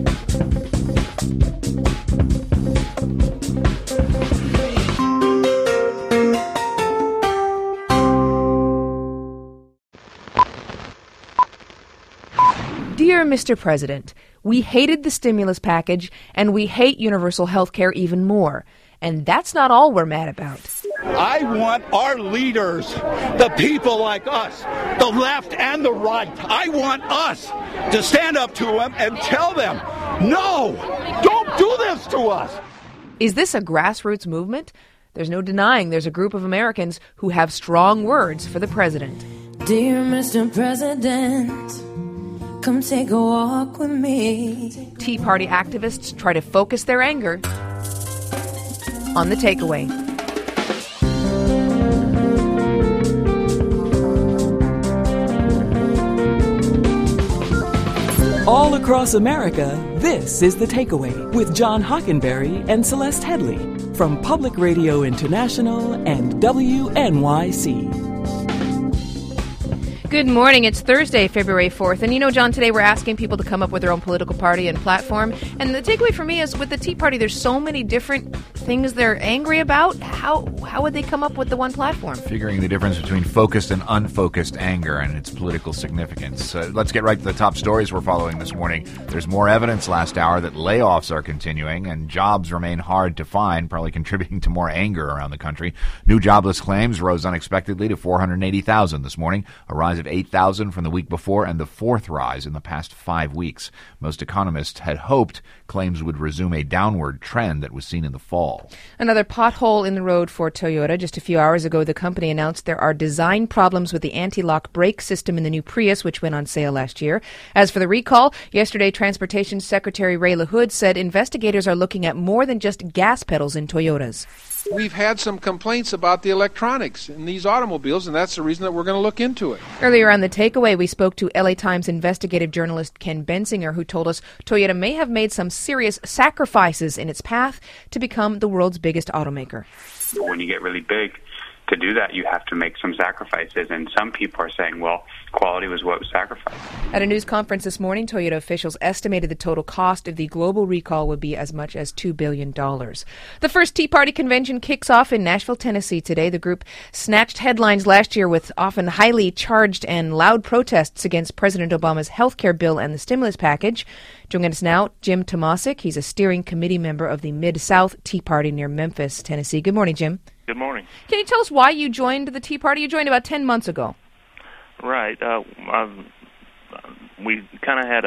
Dear Mr. President, we hated the stimulus package, and we hate universal health care even more. And that's not all we're mad about. I want our leaders, the people like us, the left and the right, I want us to stand up to them and tell them, no, don't do this to us. Is this a grassroots movement? There's no denying there's a group of Americans who have strong words for the president. Dear Mr. President, come take a walk with me. Tea Party activists try to focus their anger on The Takeaway. All across America, this is The Takeaway with John Hockenberry and Celeste Headley from Public Radio International and WNYC. Good morning. It's Thursday, February 4th. And John, today we're asking people to come up with their own political party and platform. And the takeaway for me is with the Tea Party, there's so many different things they're angry about. How would they come up with the one platform? Figuring the difference between focused and unfocused anger and its political significance. Let's get right to the top stories we're following this morning. There's more evidence last hour that layoffs are continuing and jobs remain hard to find, probably contributing to more anger around the country. New jobless claims rose unexpectedly to 480,000 this morning, a rise of 8,000 from the week before and the fourth rise in the past 5 weeks. Most economists had hoped claims would resume a downward trend that was seen in the fall. Another pothole in the road for Toyota. Just a few hours ago, the company announced there are design problems with the anti-lock brake system in the new Prius, which went on sale last year. As for the recall, yesterday Transportation Secretary Ray LaHood said investigators are looking at more than just gas pedals in Toyotas. We've had some complaints about the electronics in these automobiles, and that's the reason that we're going to look into it. Earlier on The Takeaway, we spoke to LA Times investigative journalist Ken Bensinger, who told us Toyota may have made some serious sacrifices in its path to become the world's biggest automaker. When you get really big, to do that, you have to make some sacrifices. And some people are saying, well, quality was what was sacrificed. At a news conference this morning, Toyota officials estimated the total cost of the global recall would be as much as $2 billion. The first Tea Party convention kicks off in Nashville, Tennessee today. The group snatched headlines last year with often highly charged and loud protests against President Obama's health care bill and the stimulus package. Joining us now, Jim Tomasic. He's a steering committee member of the Mid-South Tea Party near Memphis, Tennessee. Good morning, Jim. Good morning. Can you tell us why you joined the Tea Party? You joined about 10 months ago. Right. We kind of had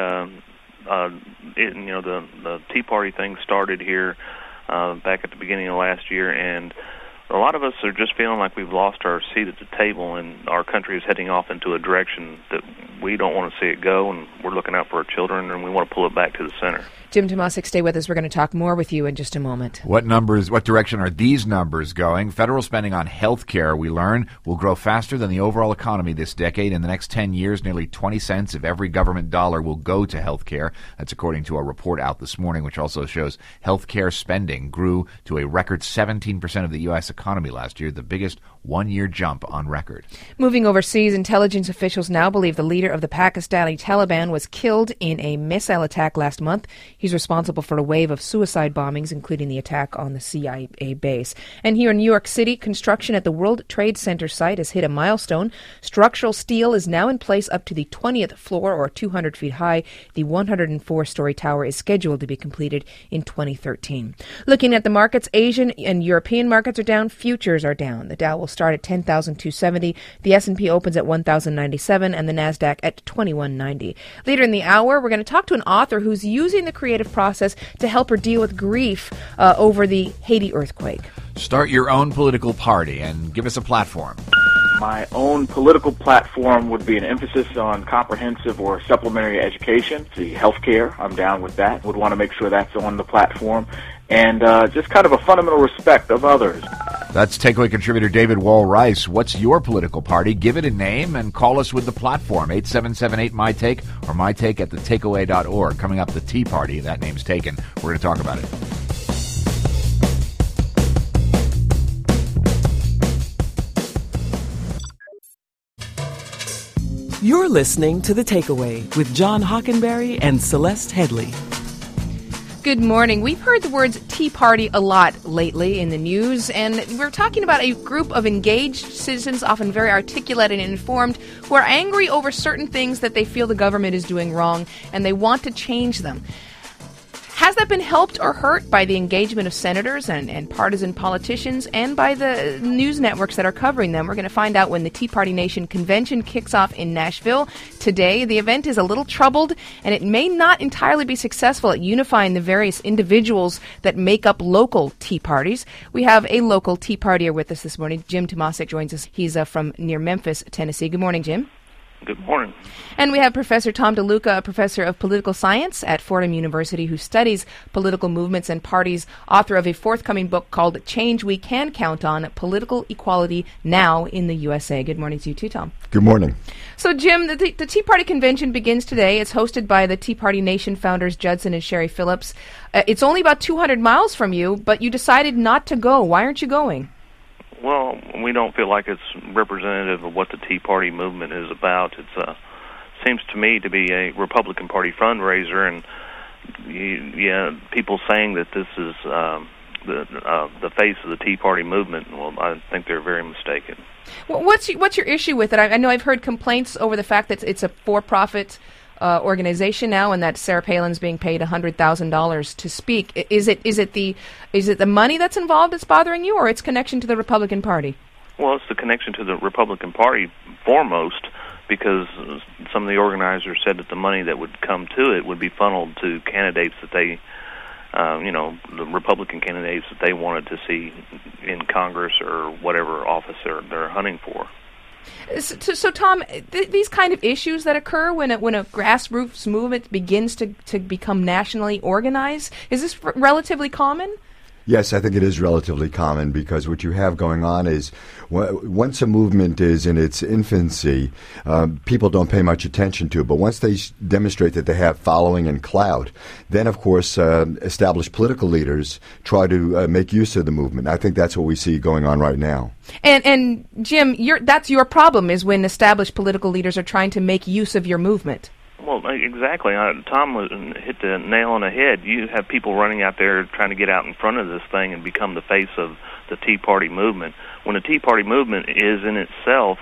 the Tea Party thing started here back at the beginning of last year, and a lot of us are just feeling like we've lost our seat at the table, and our country is heading off into a direction that we don't want to see it go, and we're looking out for our children, and we want to pull it back to the center. Jim Tomasic, stay with us. We're going to talk more with you in just a moment. What direction are these numbers going? Federal spending on health care, we learn, will grow faster than the overall economy this decade. In the next 10 years, nearly 20 cents of every government dollar will go to health care. That's according to a report out this morning, which also shows health care spending grew to a record 17% of the U.S. economy last year, the biggest one-year jump on record. Moving overseas, intelligence officials now believe the leader of the Pakistani Taliban was killed in a missile attack last month. He's responsible for a wave of suicide bombings, including the attack on the CIA base. And here in New York City, construction at the World Trade Center site has hit a milestone. Structural steel is now in place up to the 20th floor, or 200 feet high. The 104-story tower is scheduled to be completed in 2013. Looking at the markets, Asian and European markets are down. Futures are down. The Dow will start at 10,270. The S&P opens at 1,097, and the NASDAQ at 2190. Later in the hour, we're going to talk to an author who's using the creative process to help her deal with grief over the Haiti earthquake. Start your own political party and give us a platform. My own political platform would be an emphasis on comprehensive or supplementary education, the healthcare. I'm down with that. Would want to make sure that's on the platform. And just kind of a fundamental respect of others. That's Takeaway contributor David Wall-Rice. What's your political party? Give it a name and call us with the platform, 877-8-MY-TAKE or mytake@thetakeaway.org. Coming up, the Tea Party. That name's taken. We're going to talk about it. You're listening to The Takeaway with John Hockenberry and Celeste Headley. Good morning. We've heard the words Tea Party a lot lately in the news, and we're talking about a group of engaged citizens, often very articulate and informed, who are angry over certain things that they feel the government is doing wrong, and they want to change them. Has that been helped or hurt by the engagement of senators and partisan politicians and by the news networks that are covering them? We're going to find out when the Tea Party Nation convention kicks off in Nashville today. The event is a little troubled, and it may not entirely be successful at unifying the various individuals that make up local Tea Parties. We have a local Tea Partier with us this morning. Jim Tomasic joins us. He's from near Memphis, Tennessee. Good morning, Jim. Good morning. And we have Professor Tom DeLuca, a professor of political science at Fordham University who studies political movements and parties, author of a forthcoming book called Change We Can Count On, Political Equality Now in the USA. Good morning to you too, Tom. Good morning. So, Jim, the Tea Party convention begins today. It's hosted by the Tea Party Nation founders Judson and Sherry Phillips. It's only about 200 miles from you, but you decided not to go. Why aren't you going? Well, we don't feel like it's representative of what the Tea Party movement is about. It seems to me to be a Republican Party fundraiser, and people saying that this is the face of the Tea Party movement. Well, I think they're very mistaken. Well, what's your issue with it? I know I've heard complaints over the fact that it's a for-profit organization now, and that Sarah Palin's being paid $100,000 to speak. Is it the money that's involved that's bothering you, or its connection to the Republican Party? Well, it's the connection to the Republican Party foremost, because some of the organizers said that the money that would come to it would be funneled to candidates that they, the Republican candidates that they wanted to see in Congress or whatever office they're hunting for. So Tom, these kind of issues that occur when a grassroots movement begins to become nationally organized, is this relatively common? Yes, I think it is relatively common because what you have going on is once a movement is in its infancy, people don't pay much attention to it. But once they demonstrate that they have following and clout, then, of course, established political leaders try to make use of the movement. I think that's what we see going on right now. And Jim, that's your problem, is when established political leaders are trying to make use of your movement. Well, exactly. Tom hit the nail on the head. You have people running out there trying to get out in front of this thing and become the face of the Tea Party movement, when the Tea Party movement is in itself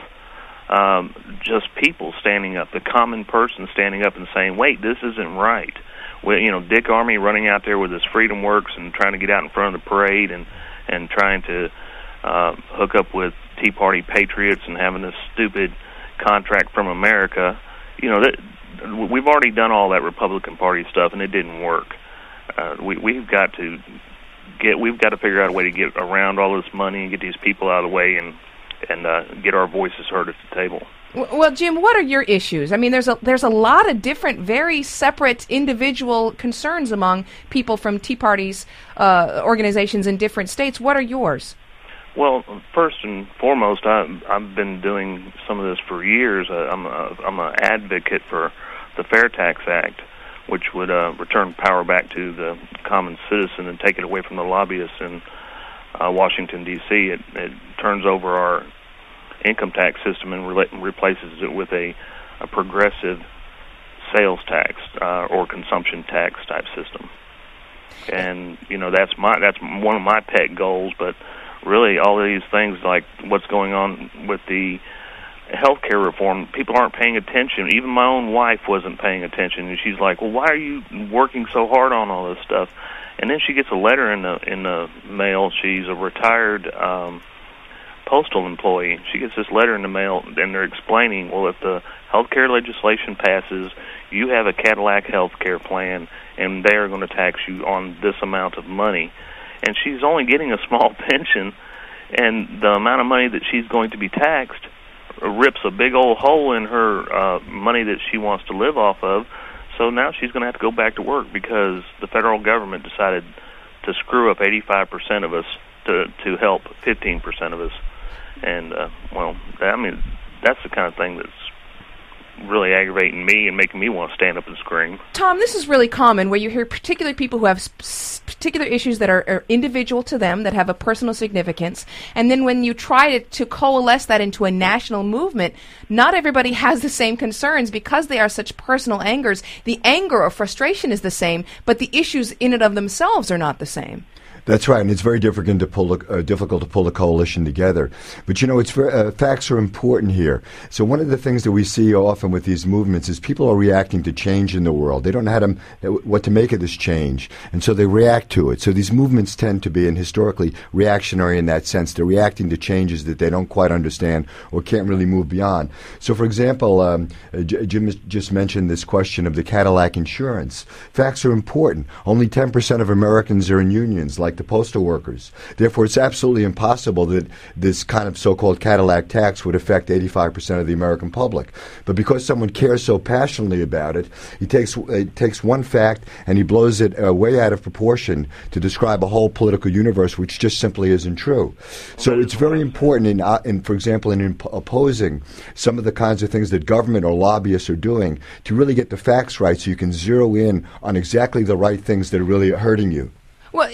just people standing up, the common person standing up and saying, wait, this isn't right. Well, Dick Armey running out there with his Freedom Works and trying to get out in front of the parade and trying to hook up with Tea Party patriots and having this stupid contract from America. We've already done all that Republican Party stuff, and it didn't work. We've got to figure out a way to get around all this money and get these people out of the way and get our voices heard at the table. Well, Jim, what are your issues? I mean, there's a lot of different, very separate individual concerns among people from Tea Party's organizations in different states. What are yours? Well, first and foremost, I've been doing some of this for years. I'm an advocate for the Fair Tax Act, which would return power back to the common citizen and take it away from the lobbyists in Washington, D.C. It turns over our income tax system and replaces it with a progressive sales tax or consumption tax type system. And that's one of my pet goals, but really, all of these things, like what's going on with the healthcare reform, people aren't paying attention. Even my own wife wasn't paying attention, and she's like, "Well, why are you working so hard on all this stuff?" And then she gets a letter in the mail. She's a retired postal employee. She gets this letter in the mail, and they're explaining, well, if the healthcare legislation passes, you have a Cadillac healthcare plan, and they are going to tax you on this amount of money. And she's only getting a small pension, and the amount of money that she's going to be taxed rips a big old hole in her money that she wants to live off of. So now she's going to have to go back to work because the federal government decided to screw up 85% of us to help 15% of us. And, that's the kind of thing that's really aggravating me and making me want to stand up and scream. Tom, this is really common where you hear particular people who have particular issues that are individual to them, that have a personal significance, and then when you try to coalesce that into a national movement, not everybody has the same concerns because they are such personal angers. The anger or frustration is the same, but the issues in and of themselves are not the same. That's right, and it's very difficult to pull a coalition together. But facts are important here. So one of the things that we see often with these movements is people are reacting to change in the world. They don't know what to make of this change, and so they react to it. So these movements tend to be, and historically, reactionary in that sense. They're reacting to changes that they don't quite understand or can't really move beyond. So, for example, Jim just mentioned this question of the Cadillac insurance. Facts are important. Only 10% of Americans are in unions, like the postal workers. Therefore, it's absolutely impossible that this kind of so-called Cadillac tax would affect 85% of the American public. But because someone cares so passionately about it, he takes one fact and he blows it way out of proportion to describe a whole political universe, which just simply isn't true. So it's very important, for example, in opposing some of the kinds of things that government or lobbyists are doing, to really get the facts right so you can zero in on exactly the right things that are really hurting you. Well,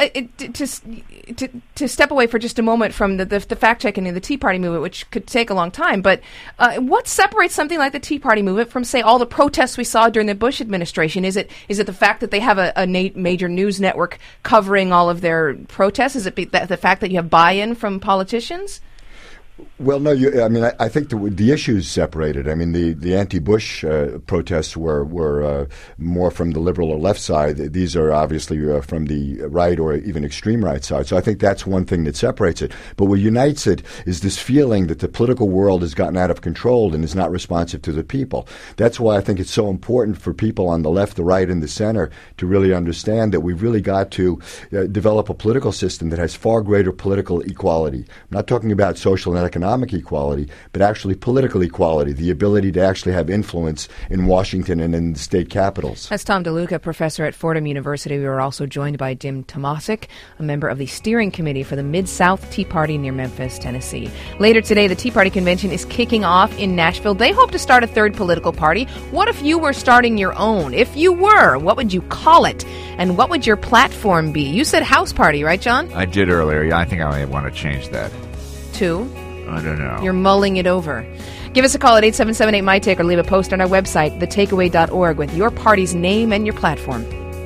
to step away for just a moment from the fact-checking of the Tea Party movement, which could take a long time, but what separates something like the Tea Party movement from, say, all the protests we saw during the Bush administration? Is it the fact that they have a major news network covering all of their protests? Is it the fact that you have buy-in from politicians? Well, no. I think the issues separated. I mean, the anti-Bush protests were more from the liberal or left side. These are obviously from the right or even extreme right side. So I think that's one thing that separates it. But what unites it is this feeling that the political world has gotten out of control and is not responsive to the people. That's why I think it's so important for people on the left, the right, and the center to really understand that we've really got to develop a political system that has far greater political equality. I'm not talking about social and economic equality, but actually political equality, the ability to actually have influence in Washington and in the state capitals. That's Tom DeLuca, professor at Fordham University. We were also joined by Jim Tomasic, a member of the steering committee for the Mid-South Tea Party near Memphis, Tennessee. Later today, the Tea Party convention is kicking off in Nashville. They hope to start a third political party. What if you were starting your own? If you were, what would you call it? And what would your platform be? You said house party, right, John? I did earlier. Yeah, I think I might want to change that. To? I don't know. You're mulling it over. Give us a call at 877-8MyTake or leave a post on our website, thetakeaway.org, with your party's name and your platform.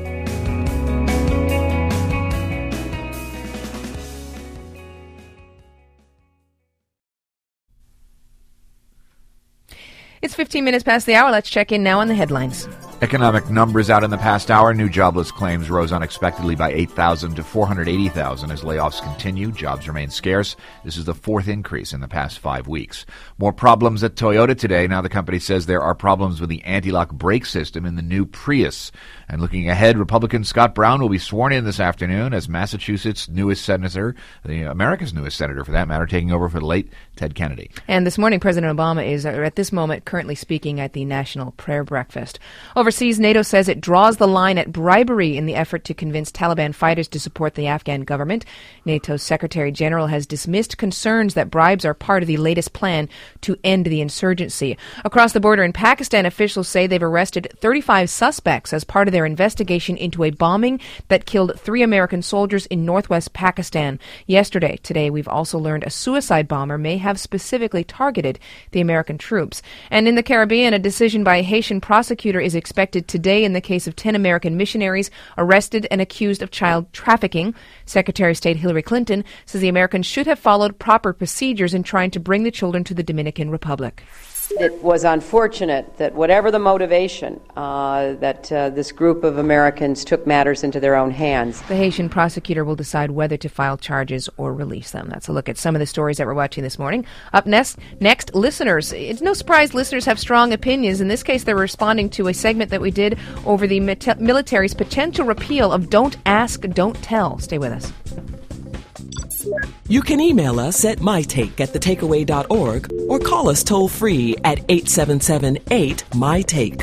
It's 15 minutes past the hour. Let's check in now on the headlines. Economic numbers out in the past hour. New jobless claims rose unexpectedly by 8,000 to 480,000 as layoffs continue. Jobs remain scarce. This is the fourth increase in the past 5 weeks. More problems at Toyota today. Now the company says there are problems with the anti-lock brake system in the new Prius. And looking ahead, Republican Scott Brown will be sworn in this afternoon as Massachusetts' newest senator, America's newest senator for that matter, taking over for the late Ted Kennedy. And this morning, President Obama is, at this moment, currently speaking at the National Prayer Breakfast. Overseas, NATO says it draws the line at bribery in the effort to convince Taliban fighters to support the Afghan government. NATO's Secretary General has dismissed concerns that bribes are part of the latest plan to end the insurgency. Across the border in Pakistan, officials say they've arrested 35 suspects as part of their investigation into a bombing that killed 3 American soldiers in northwest Pakistan today, we've also learned a suicide bomber may have specifically targeted the American troops. And in the Caribbean, a decision by a Haitian prosecutor is expected today in the case of 10 American missionaries arrested and accused of child trafficking. Secretary of State Hillary Clinton says the Americans should have followed proper procedures in trying to bring the children to the Dominican Republic. It was unfortunate that whatever the motivation, this group of Americans took matters into their own hands. The Haitian prosecutor will decide whether to file charges or release them. That's a look at some of the stories that we're watching this morning. Up next, listeners. It's no surprise listeners have strong opinions. In this case, they're responding to a segment that we did over the military's potential repeal of Don't Ask, Don't Tell. Stay with us. You can email us at mytake@thetakeaway.org or call us toll-free at 877-8-MyTake.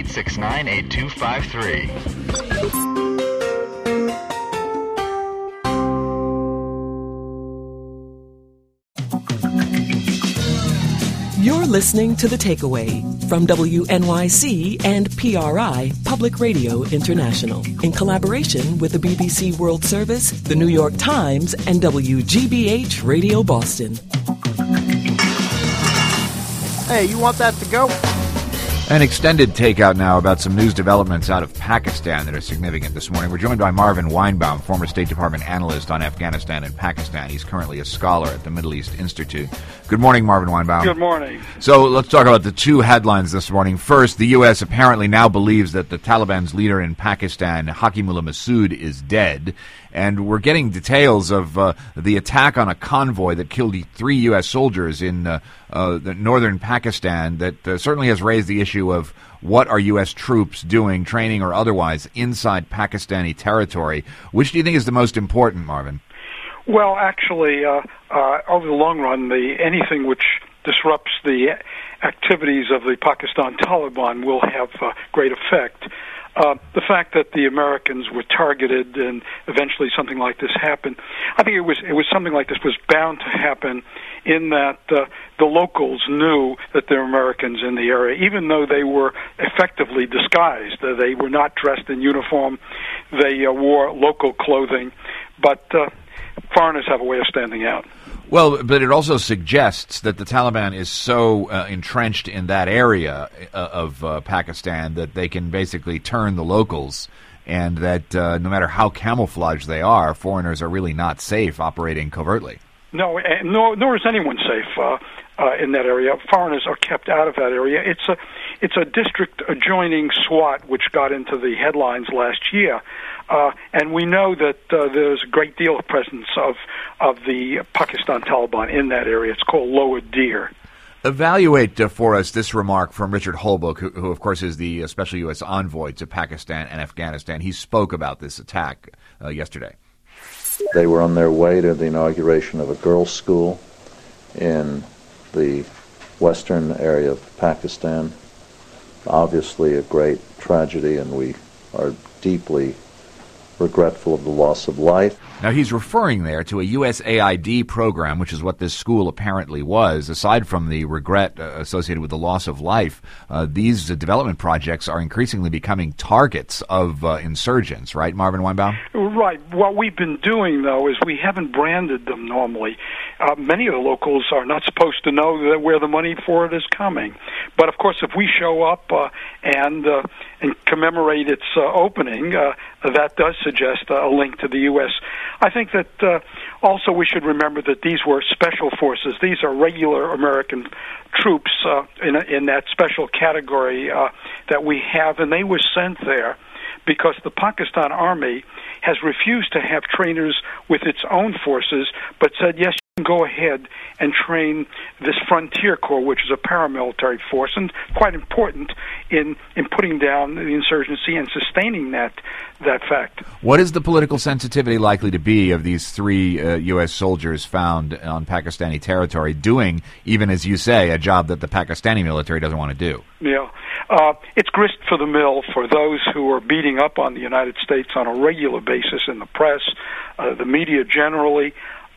869-8253. You're listening to The Takeaway from WNYC and PRI Public Radio International in collaboration with the BBC World Service, the New York Times, and WGBH Radio Boston. Hey, you want that to go? An extended takeout now about some news developments out of Pakistan that are significant this morning. We're joined by Marvin Weinbaum, former State Department analyst on Afghanistan and Pakistan. He's currently a scholar at the Middle East Institute. Good morning, Marvin Weinbaum. Good morning. So let's talk about the two headlines this morning. First, the U.S. apparently now believes that the Taliban's leader in Pakistan, Hakimullah Masood, is dead. And we're getting details of the attack on a convoy that killed 3 U.S. soldiers in the northern Pakistan that certainly has raised the issue of what are U.S. troops doing, training or otherwise, inside Pakistani territory. Which do you think is the most important, Marvin? Well, actually, over the long run, anything which disrupts the activities of the Pakistan Taliban will have great effect. The fact that the Americans were targeted and eventually something like this happened, I think it was something like this was bound to happen in that the locals knew that there were Americans in the area, even though they were effectively disguised. They were not dressed in uniform. They wore local clothing, but foreigners have a way of standing out. Well, but it also suggests that the Taliban is so entrenched in that area of Pakistan that they can basically turn the locals, and that no matter how camouflaged they are, foreigners are really not safe operating covertly. No, nor is anyone safe in that area. Foreigners are kept out of that area. It's a district adjoining Swat, which got into the headlines last year. And we know that there's a great deal of presence of the Pakistan Taliban in that area. It's called Lower Deer. Evaluate for us this remark from Richard Holbrooke, who of course is the special U.S. envoy to Pakistan and Afghanistan. He spoke about this attack yesterday. They were on their way to the inauguration of a girls' school in the western area of Pakistan. Obviously a great tragedy, and we are deeply regretful of the loss of life. Now, he's referring there to a USAID program, which is what this school apparently was. Aside from the regret associated with the loss of life, these development projects are increasingly becoming targets of insurgents, right, Marvin Weinbaum? Right. What we've been doing, though, is we haven't branded them normally. Many of the locals are not supposed to know that where the money for it is coming. But, of course, if we show up and commemorate its opening, that does suggest a link to the U.S. I think that also we should remember that these were special forces. These are regular American troops in that special category that we have, and they were sent there because the Pakistan Army has refused to have trainers with its own forces, but said, yes, you can go ahead and train this Frontier Corps, which is a paramilitary force, and quite important in putting down the insurgency and sustaining that fact. What is the political sensitivity likely to be of these 3 U.S. soldiers found on Pakistani territory doing, even as you say, a job that the Pakistani military doesn't want to do? Yeah. It's grist for the mill for those who are beating up on the United States on a regular basis in the press, the media generally,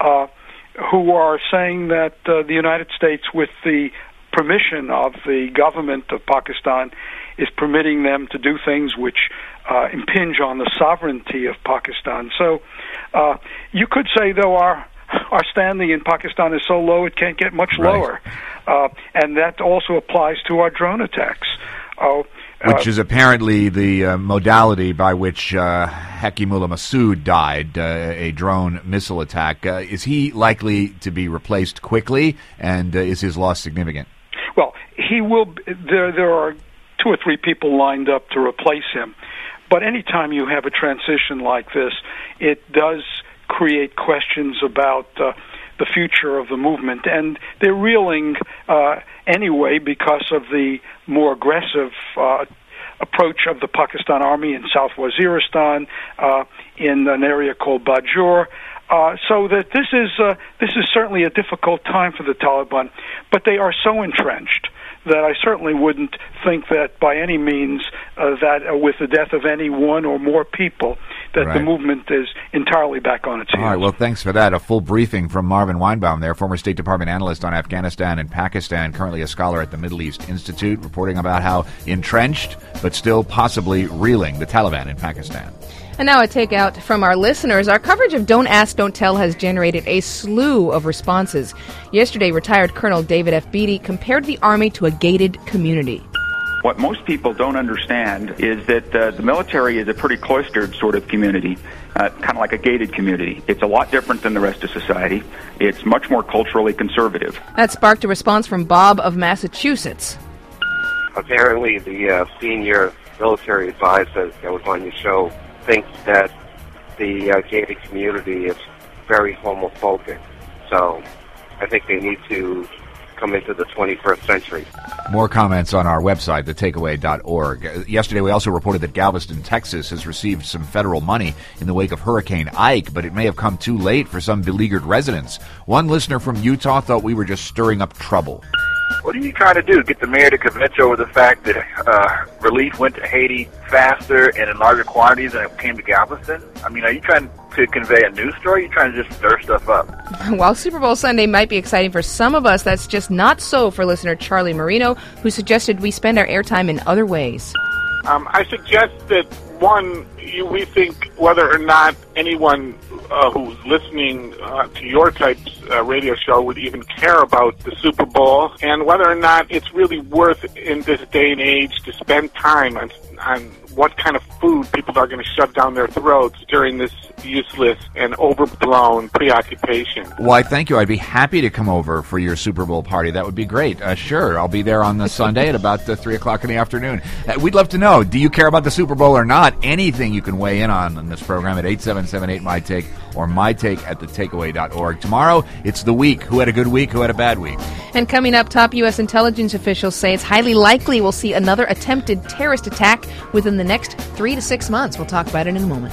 who are saying that the United States, with the permission of the government of Pakistan, is permitting them to do things which impinge on the sovereignty of Pakistan. So you could say, though, our standing in Pakistan is so low it can't get much lower. And that also applies to our drone attacks. Which is apparently the modality by which Hakimullah Masood died, a drone missile attack. Is he likely to be replaced quickly, and is his loss significant? Well, he will. There are 2 or 3 people lined up to replace him. But anytime you have a transition like this, it does create questions about the future of the movement, and they're reeling anyway because of the more aggressive approach of the Pakistan Army in South Waziristan, in an area called Bajor. So that this is certainly a difficult time for the Taliban, but they are so entrenched that I certainly wouldn't think that by any means that with the death of any one or more people that the movement is entirely back on its heels. All right, well, thanks for that. A full briefing from Marvin Weinbaum there, former State Department analyst on Afghanistan and Pakistan, currently a scholar at the Middle East Institute, reporting about how entrenched but still possibly reeling the Taliban in Pakistan. And now a takeout from our listeners. Our coverage of Don't Ask, Don't Tell has generated a slew of responses. Yesterday, retired Colonel David F. Beatty compared the Army to a gated community. What most people don't understand is that the military is a pretty cloistered sort of community, kind of like a gated community. It's a lot different than the rest of society. It's much more culturally conservative. That sparked a response from Bob of Massachusetts. Apparently, the senior military advisor that was on your show thinks that the gated community is very homophobic. So I think they need to come into the 21st century. More comments on our website, thetakeaway.org. Yesterday, we also reported that Galveston, Texas, has received some federal money in the wake of Hurricane Ike, but it may have come too late for some beleaguered residents. One listener from Utah thought we were just stirring up trouble. What are you trying to do? Get the mayor to convince over the fact that relief went to Haiti faster and in larger quantities than it came to Galveston? I mean, are you trying to convey a news story? Or are you trying to just stir stuff up? While Super Bowl Sunday might be exciting for some of us, that's just not so for listener Charlie Marino, who suggested we spend our airtime in other ways. I suggest that, one, we think whether or not anyone who's listening to your type's radio show would even care about the Super Bowl, and whether or not it's really worth in this day and age to spend time on what kind of food people are going to shove down their throats during this useless and overblown preoccupation. Why, thank you. I'd be happy to come over for your Super Bowl party. That would be great. Sure, I'll be there on the Sunday at about 3 o'clock in the afternoon. We'd love to know, do you care about the Super Bowl or not? Anything you can weigh in on this program at 877-8MyTake or mytake at thetakeaway.org. Tomorrow, it's the week. Who had a good week? Who had a bad week? And coming up, top U.S. intelligence officials say it's highly likely we'll see another attempted terrorist attack within the next 3 to 6 months. We'll talk about it in a moment.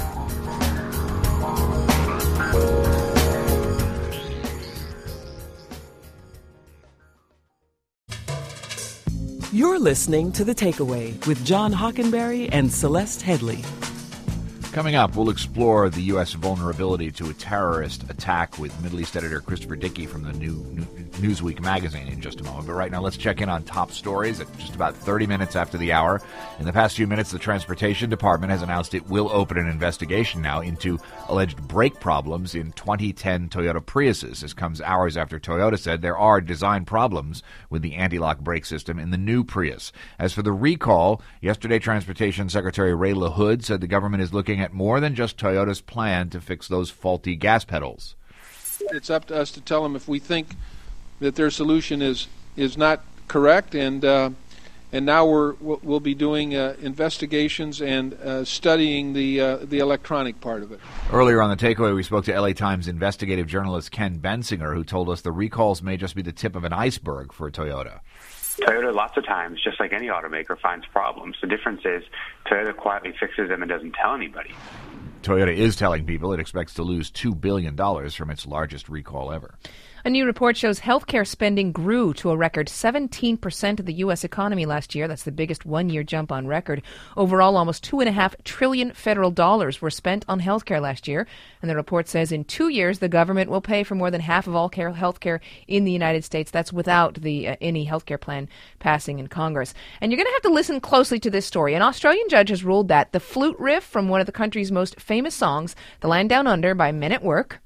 You're listening to The Takeaway with John Hockenberry and Celeste Headley. Coming up, we'll explore the U.S. vulnerability to a terrorist attack with Middle East editor Christopher Dickey from the new Newsweek magazine in just a moment. But right now, let's check in on top stories at just about 30 minutes after the hour. In the past few minutes, the Transportation Department has announced it will open an investigation now into alleged brake problems in 2010 Toyota Priuses. This comes hours after Toyota said there are design problems with the anti-lock brake system in the new Prius. As for the recall, yesterday Transportation Secretary Ray LaHood said the government is looking at more than just Toyota's plan to fix those faulty gas pedals. It's up to us to tell them if we think that their solution is not correct, and now we'll be doing investigations and studying the electronic part of it. Earlier on The Takeaway, we spoke to LA Times investigative journalist Ken Bensinger, who told us the recalls may just be the tip of an iceberg for Toyota. Toyota, lots of times, just like any automaker, finds problems. The difference is Toyota quietly fixes them and doesn't tell anybody. Toyota is telling people it expects to lose $2 billion from its largest recall ever. A new report shows healthcare spending grew to a record 17% of the U.S. economy last year. That's the biggest one-year jump on record. Overall, almost $2.5 trillion federal dollars were spent on healthcare last year. And the report says in 2 years, the government will pay for more than half of all healthcare in the United States. That's without any healthcare plan passing in Congress. And you're going to have to listen closely to this story. An Australian judge has ruled that the flute riff from one of the country's most famous songs, The Land Down Under by Men at Work,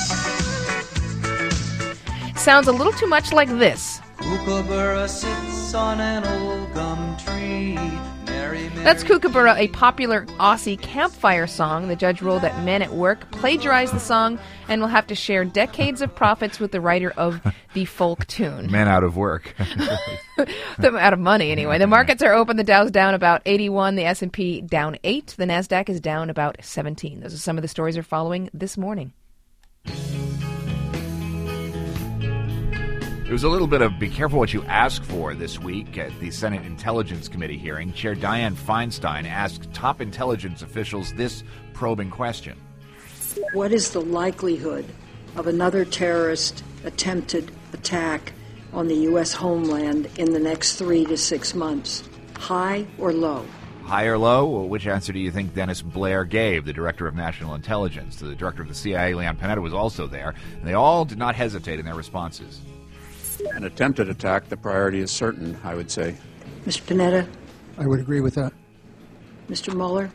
sounds a little too much like this. Kookaburra sits on an old gum tree. That's Kookaburra, a popular Aussie campfire song. The judge ruled that Men at Work plagiarized the song and will have to share decades of profits with the writer of the folk tune. Men out of work. Them out of money, anyway. The markets are open. The Dow's down about 81. The S&P down 8. The NASDAQ is down about 17. Those are some of the stories we're following this morning. There was a little bit of be careful what you ask for this week at the Senate Intelligence Committee hearing. Chair Dianne Feinstein asked top intelligence officials this probing question. What is the likelihood of another terrorist attempted attack on the U.S. homeland in the next 3 to 6 months? High or low? High or low? Well, which answer do you think Dennis Blair gave, the Director of National Intelligence? The Director of the CIA, Leon Panetta, was also there, and they all did not hesitate in their responses. An attempted attack, the priority is certain, I would say. Mr. Panetta? I would agree with that. Mr. Mueller?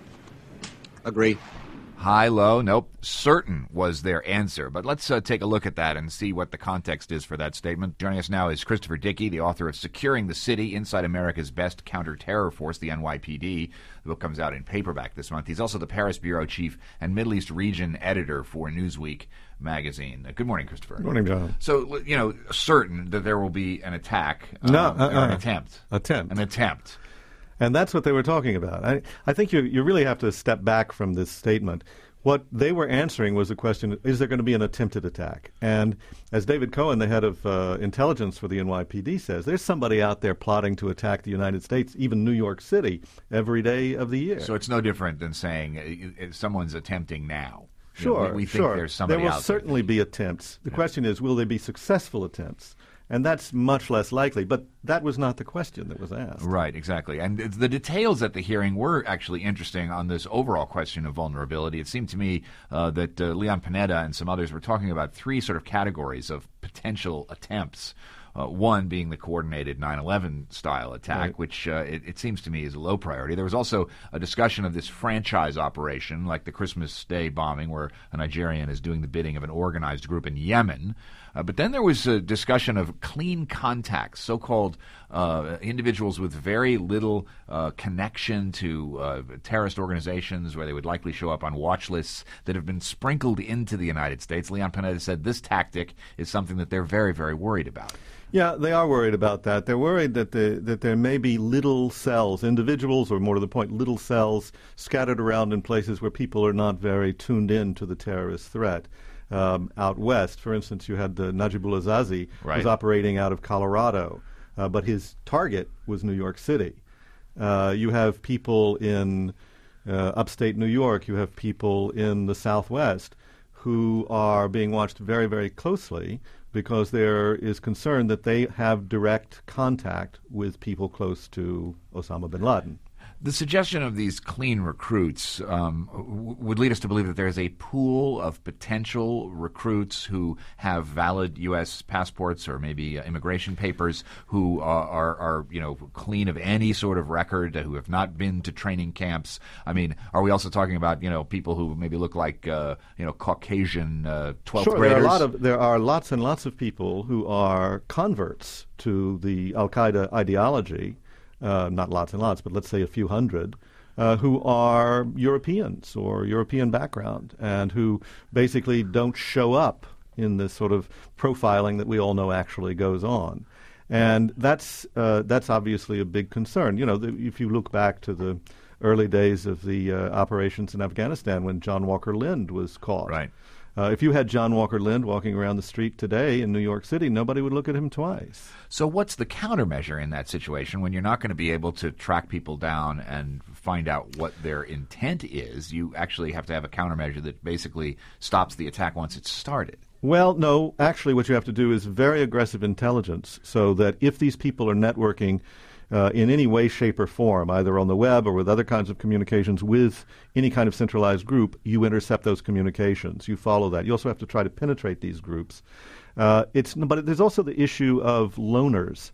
Agree. High, low, nope. Certain was their answer. But let's take a look at that and see what the context is for that statement. Joining us now is Christopher Dickey, the author of Securing the City, Inside America's Best Counter-Terror Force, the NYPD. The book comes out in paperback this month. He's also the Paris Bureau Chief and Middle East Region Editor for Newsweek magazine. Good morning, Christopher. Good morning, John. So, certain that there will be an attack. An attempt. An attempt. And that's what they were talking about. I think you really have to step back from this statement. What they were answering was the question, is there going to be an attempted attack? And as David Cohen, the head of intelligence for the NYPD, says, there's somebody out there plotting to attack the United States, even New York City, every day of the year. So it's no different than saying someone's attempting now. Sure, we think there's somebody there will out certainly be attempts. The question is, will they be successful attempts? And that's much less likely. But that was not the question that was asked. Right, exactly. And the details at the hearing were actually interesting on this overall question of vulnerability. It seemed to me that Leon Panetta and some others were talking about three sort of categories of potential attempts. One being the coordinated 9/11 style attack, right, which it seems to me is a low priority. There was also a discussion of this franchise operation, like the Christmas Day bombing, where a Nigerian is doing the bidding of an organized group in Yemen. But then there was a discussion of clean contacts, so-called individuals with very little connection to terrorist organizations, where they would likely show up on watch lists that have been sprinkled into the United States. Leon Panetta said this tactic is something that they're very, very worried about. Yeah, they are worried about that. They're worried that there may be little cells, individuals, or more to the point, little cells scattered around in places where people are not very tuned in to the terrorist threat. Out west, for instance, you had Najibullah Azazi, right, was operating out of Colorado, but his target was New York City. You have people in upstate New York. You have people in the Southwest who are being watched very, very closely because there is concern that they have direct contact with people close to Osama bin Laden. The suggestion of these clean recruits would lead us to believe that there is a pool of potential recruits who have valid U.S. passports or maybe immigration papers, who are clean of any sort of record, who have not been to training camps. I mean, are we also talking about people who maybe look like Caucasian 12th graders? There are lots and lots of people who are converts to the Al-Qaeda ideology. Not lots and lots, but let's say a few hundred, who are Europeans or European background and who basically don't show up in this sort of profiling that we all know actually goes on. And that's obviously a big concern. If you look back to the early days of the operations in Afghanistan when John Walker Lind was caught. Right. If you had John Walker Lind walking around the street today in New York City, nobody would look at him twice. So what's the countermeasure in that situation when you're not going to be able to track people down and find out what their intent is? You actually have to have a countermeasure that basically stops the attack once it's started. Well, no. Actually, what you have to do is very aggressive intelligence so that if these people are networking in any way, shape, or form, either on the web or with other kinds of communications with any kind of centralized group, you intercept those communications. You follow that. You also have to try to penetrate these groups. But there's also the issue of loners.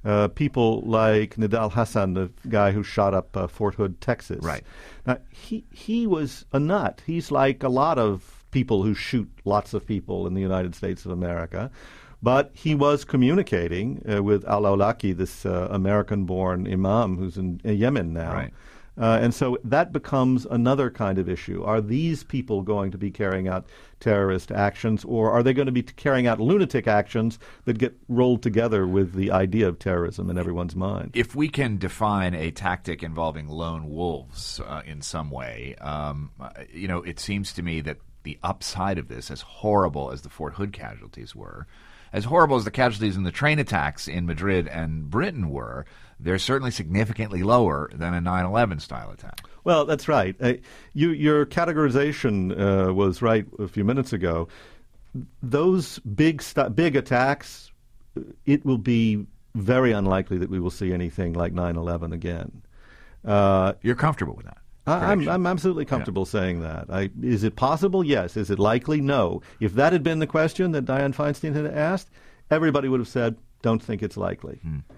People like Nidal Hassan, the guy who shot up Fort Hood, Texas. Right. Now, he was a nut. He's like a lot of people who shoot lots of people in the United States of America. But he was communicating with al-Awlaki, this American-born imam who's in Yemen now. Right. And so that becomes another kind of issue. Are these people going to be carrying out terrorist actions, or are they going to be carrying out lunatic actions that get rolled together with the idea of terrorism in everyone's mind? If we can define a tactic involving lone wolves in some way, it seems to me that the upside of this, as horrible as the Fort Hood casualties were, as horrible as the casualties in the train attacks in Madrid and Britain were, they're certainly significantly lower than a 9/11 style attack. Well, that's right. Your categorization was right a few minutes ago. Those big attacks, it will be very unlikely that we will see anything like 9/11 again. You're comfortable with that? I'm absolutely comfortable saying that. Is it possible? Yes. Is it likely? No. If that had been the question that Dianne Feinstein had asked, everybody would have said, don't think it's likely.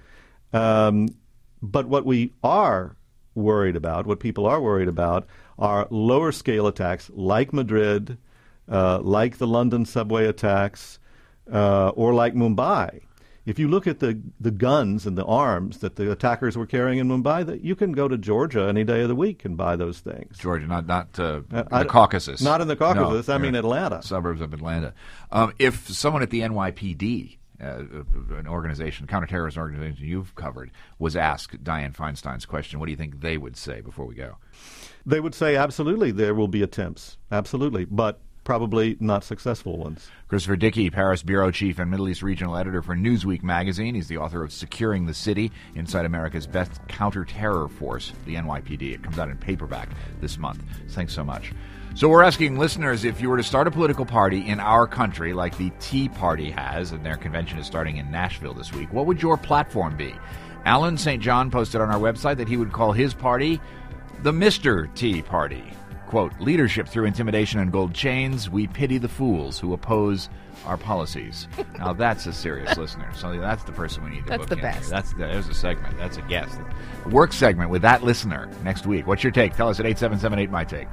But what we are worried about, what people are worried about, are lower scale attacks like Madrid, like the London subway attacks, or like Mumbai. If you look at the guns and the arms that the attackers were carrying in Mumbai, you can go to Georgia any day of the week and buy those things. Georgia, not the Caucasus. Not in the Caucasus. No, I mean Atlanta. Suburbs of Atlanta. If someone at the NYPD, an organization, counterterrorism organization you've covered, was asked Dianne Feinstein's question, what do you think they would say before we go? They would say, absolutely, there will be attempts. Absolutely. But probably not successful ones. Christopher Dickey, Paris bureau chief and Middle East regional editor for Newsweek magazine. He's the author of Securing the City, Inside America's Best Counter-Terror Force, the NYPD. It comes out in paperback this month. Thanks so much. So we're asking listeners, if you were to start a political party in our country like the Tea Party has, and their convention is starting in Nashville this week, what would your platform be? Alan St. John posted on our website that he would call his party the Mr. Tea Party. Quote, leadership through intimidation and gold chains. We pity the fools who oppose our policies. Now, that's a serious listener. So that's the person we need to book. That's the best. There's a segment. That's a guest. A work segment with that listener next week. What's your take? Tell us at 877-8MY-TAKE.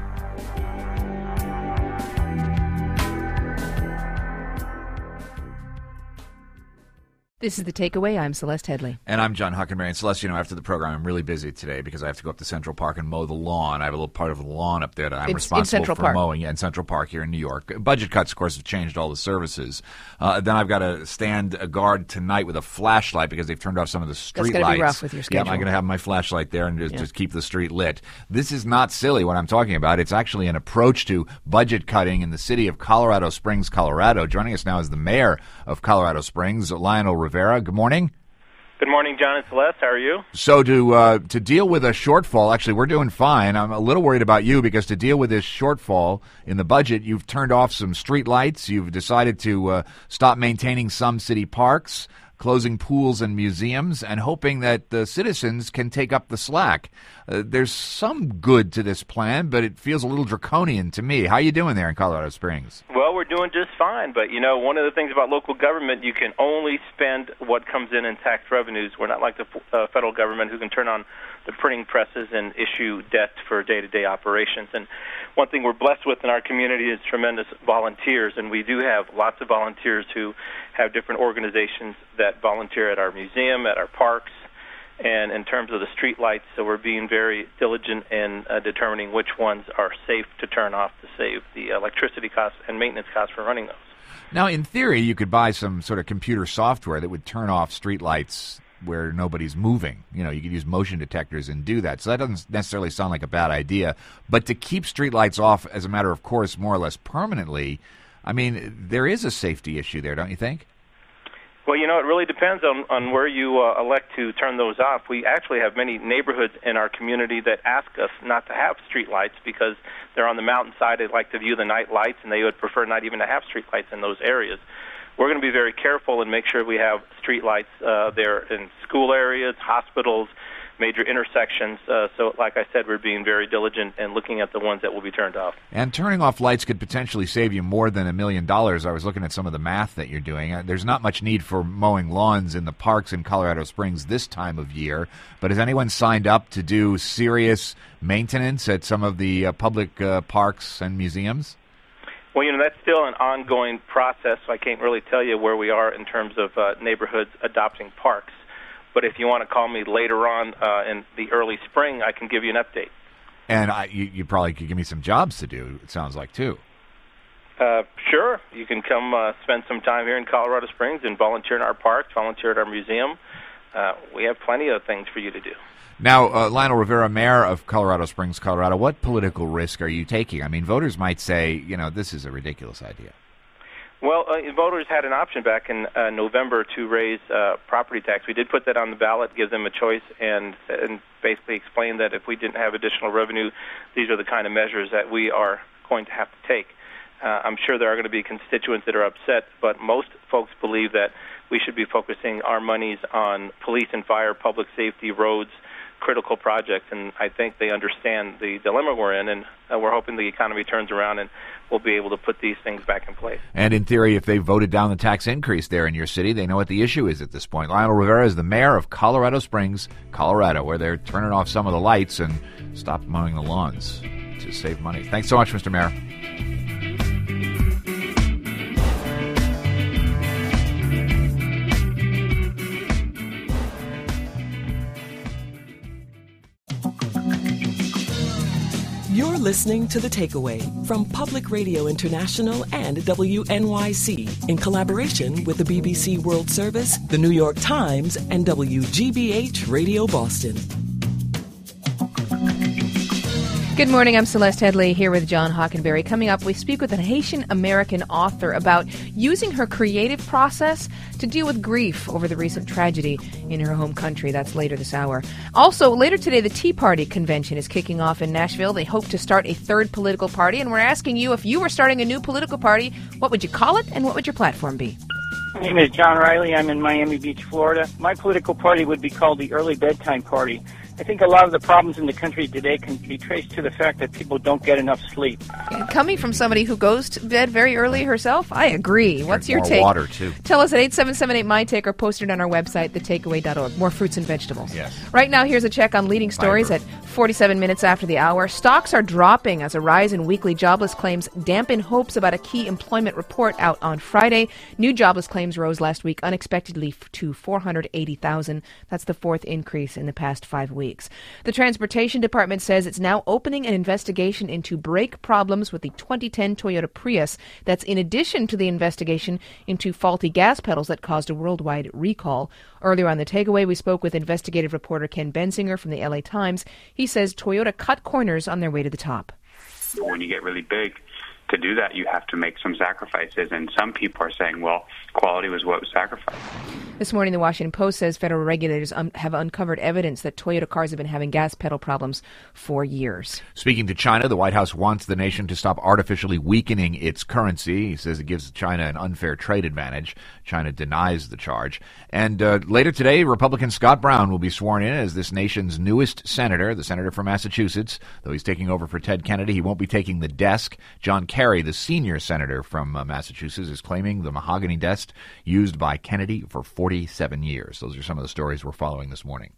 This is The Takeaway. I'm Celeste Headley. And I'm John Huckenberry. And Celeste, after the program, I'm really busy today because I have to go up to Central Park and mow the lawn. I have a little part of the lawn up there that I'm responsible for mowing. Yeah, in Central Park here in New York. Budget cuts, of course, have changed all the services. Then I've got to stand a guard tonight with a flashlight because they've turned off some of the street lights. That's going to be rough with your schedule. Yeah, I'm going to have my flashlight there and just keep the street lit. This is not silly what I'm talking about. It's actually an approach to budget cutting in the city of Colorado Springs, Colorado. Joining us now is the mayor of Colorado Springs, Lionel Rivera. Good morning. Good morning, John and Celeste. How are you? So to deal with a shortfall, actually, we're doing fine. I'm a little worried about you because to deal with this shortfall in the budget, you've turned off some street lights. You've decided to stop maintaining some city parks, closing pools and museums, and hoping that the citizens can take up the slack. There's some good to this plan, but it feels a little draconian to me. How are you doing there in Colorado Springs? Well, we're doing just fine, but, you know, one of the things about local government, you can only spend what comes in tax revenues. We're not like the federal government who can turn on the printing presses and issue debt for day-to-day operations. And one thing we're blessed with in our community is tremendous volunteers, and we do have lots of volunteers who have different organizations that volunteer at our museum, at our parks, and in terms of the street lights, so we're being very diligent in determining which ones are safe to turn off to save the electricity costs and maintenance costs for running those. Now, in theory, you could buy some sort of computer software that would turn off street lights where nobody's moving. You know, you could use motion detectors and do that. So that doesn't necessarily sound like a bad idea. But to keep street lights off as a matter of course more or less permanently, I mean, there is a safety issue there, don't you think? Well, you know, it really depends on where you elect to turn those off. We actually have many neighborhoods in our community that ask us not to have street lights because they're on the mountainside. They like to view the night lights, and they would prefer not even to have street lights in those areas. We're going to be very careful and make sure we have street lights there in school areas, hospitals, major intersections. So, like I said, we're being very diligent and looking at the ones that will be turned off. And turning off lights could potentially save you more than $1 million. I was looking at some of the math that you're doing. There's not much need for mowing lawns in the parks in Colorado Springs this time of year, but has anyone signed up to do serious maintenance at some of the public parks and museums? Well, you know, that's still an ongoing process, so I can't really tell you where we are in terms of neighborhoods adopting parks. But if you want to call me later on in the early spring, I can give you an update. And you probably could give me some jobs to do, it sounds like, too. Sure. You can come spend some time here in Colorado Springs and volunteer in our parks, volunteer at our museum. We have plenty of things for you to do. Now, Lionel Rivera, mayor of Colorado Springs, Colorado, what political risk are you taking? I mean, voters might say, you know, this is a ridiculous idea. Well, voters had an option back in November to raise property tax. We did put that on the ballot, give them a choice, and basically explain that if we didn't have additional revenue, these are the kind of measures that we are going to have to take. I'm sure there are going to be constituents that are upset, but most folks believe that we should be focusing our monies on police and fire, public safety, roads, critical projects, and I think they understand the dilemma we're in, and we're hoping the economy turns around and we'll be able to put these things back in place. And in theory, if they voted down the tax increase there in your city, they know what the issue is at this point. Lionel Rivera is the mayor of Colorado Springs, Colorado, where they're turning off some of the lights and stop mowing the lawns to save money. Thanks so much, Mr. Mayor. You're listening to The Takeaway from Public Radio International and WNYC in collaboration with the BBC World Service, the New York Times, and WGBH Radio Boston. Good morning, I'm Celeste Headley here with John Hockenberry. Coming up, we speak with a Haitian-American author about using her creative process to deal with grief over the recent tragedy in her home country. That's later this hour. Also, later today, the Tea Party convention is kicking off in Nashville. They hope to start a third political party, and we're asking you, if you were starting a new political party, what would you call it and what would your platform be? My name is John Riley. I'm in Miami Beach, Florida. My political party would be called the Early Bedtime Party. I think a lot of the problems in the country today can be traced to the fact that people don't get enough sleep. Coming from somebody who goes to bed very early herself, I agree. What's your take? Water, too. Tell us at 877-8MY-TAKE or post it on our website, thetakeaway.org. More fruits and vegetables. Yes. Right now, here's a check on leading stories at 47 minutes after the hour. Stocks are dropping as a rise in weekly jobless claims dampen hopes about a key employment report out on Friday. New jobless claims rose last week unexpectedly to 480,000. That's the fourth increase in the past 5 weeks. The Transportation Department says it's now opening an investigation into brake problems with the 2010 Toyota Prius. That's in addition to the investigation into faulty gas pedals that caused a worldwide recall. Earlier on The Takeaway, we spoke with investigative reporter Ken Bensinger from the LA Times. He says Toyota cut corners on their way to the top. When you get really big, to do that, you have to make some sacrifices. And some people are saying, well, quality was what was sacrificed. This morning, the Washington Post says federal regulators have uncovered evidence that Toyota cars have been having gas pedal problems for years. Speaking to China, the White House wants the nation to stop artificially weakening its currency. He says it gives China an unfair trade advantage. China denies the charge. And later today, Republican Scott Brown will be sworn in as this nation's newest senator, the senator from Massachusetts. Though he's taking over for Ted Kennedy, he won't be taking the desk. John Kerry, the senior senator from Massachusetts, is claiming the mahogany desk used by Kennedy for 47 years. Those are some of the stories we're following this morning.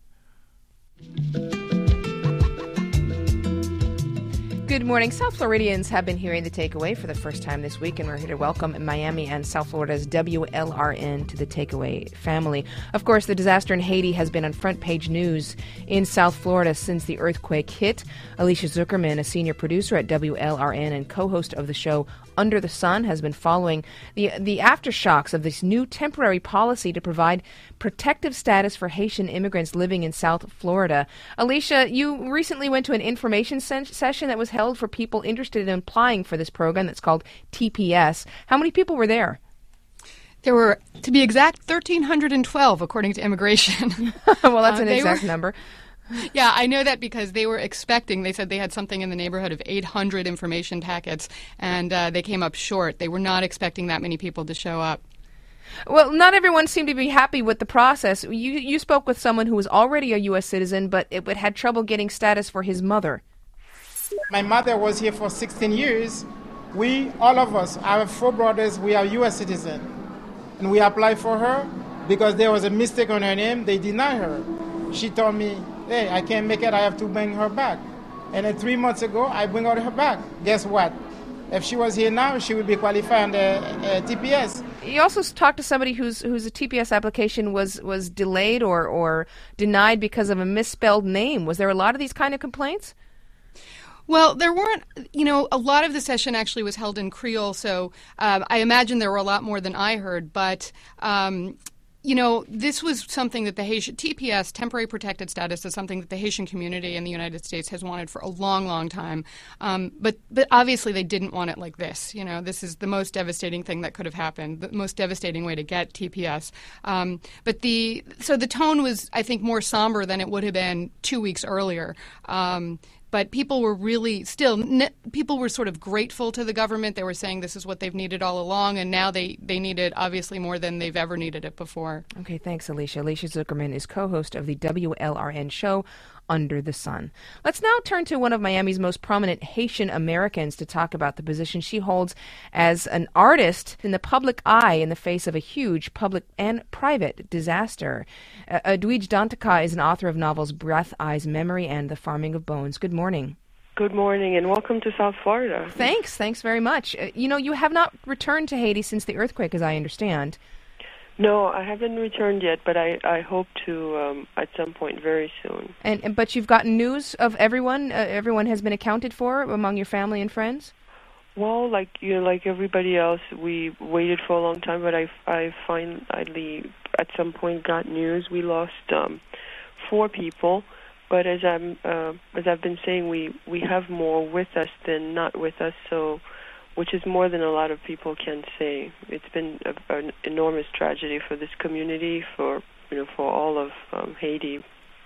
Good morning. South Floridians have been hearing the takeaway for the first time this week, and we're here to welcome Miami and South Florida's WLRN to the takeaway family. Of course, the disaster in Haiti has been on front-page news in South Florida since the earthquake hit. Alicia Zuckerman, a senior producer at WLRN and co-host of the show Under the Sun, has been following the aftershocks of this new temporary policy to provide protective status for Haitian immigrants living in South Florida. Alicia, you recently went to an information session that was held for people interested in applying for this program that's called TPS. How many people were there? There were, to be exact, 1,312, according to immigration. Well, that's an exact number. Yeah, I know that because they were expecting, they said they had something in the neighborhood of 800 information packets, and they came up short. They were not expecting that many people to show up. Well, not everyone seemed to be happy with the process. You spoke with someone who was already a U.S. citizen, but had trouble getting status for his mother. My mother was here for 16 years. All of us, I have 4 brothers, we are U.S. citizens. And we applied for her because there was a mistake on her name. They denied her. She told me, hey, I can't make it, I have to bring her back. And then 3 months ago, I bring her back. Guess what? If she was here now, she would be qualified on the TPS. You also talked to somebody whose TPS application was delayed or denied because of a misspelled name. Was there a lot of these kind of complaints? Well, there weren't, a lot of the session actually was held in Creole, so I imagine there were a lot more than I heard, but this was something that the Haitian TPS, temporary protected status, is something that the Haitian community in the United States has wanted for a long, long time. But obviously they didn't want it like this. This is the most devastating thing that could have happened, the most devastating way to get TPS. So the tone was, I think, more somber than it would have been 2 weeks earlier. But people were really people were sort of grateful to the government. They were saying this is what they've needed all along, and now they need it obviously more than they've ever needed it before. Okay, thanks, Alicia. Alicia Zuckerman is co-host of the WLRN show Under the Sun. Let's now turn to one of Miami's most prominent Haitian Americans to talk about the position she holds as an artist in the public eye in the face of a huge public and private disaster. Edwige Danticat is an author of novels Breath, Eyes, Memory, and The Farming of Bones. Good morning. Good morning, and welcome to South Florida. Thanks very much. You have not returned to Haiti since the earthquake, as I understand. No, I haven't returned yet, but I hope to at some point very soon. But you've gotten news of everyone? Everyone has been accounted for among your family and friends? Well, like everybody else, we waited for a long time, but I finally at some point got news. We lost 4 people, but as I've been saying, we have more with us than not with us, so. Which is more than a lot of people can say. It's been an enormous tragedy for this community, for all of Haiti.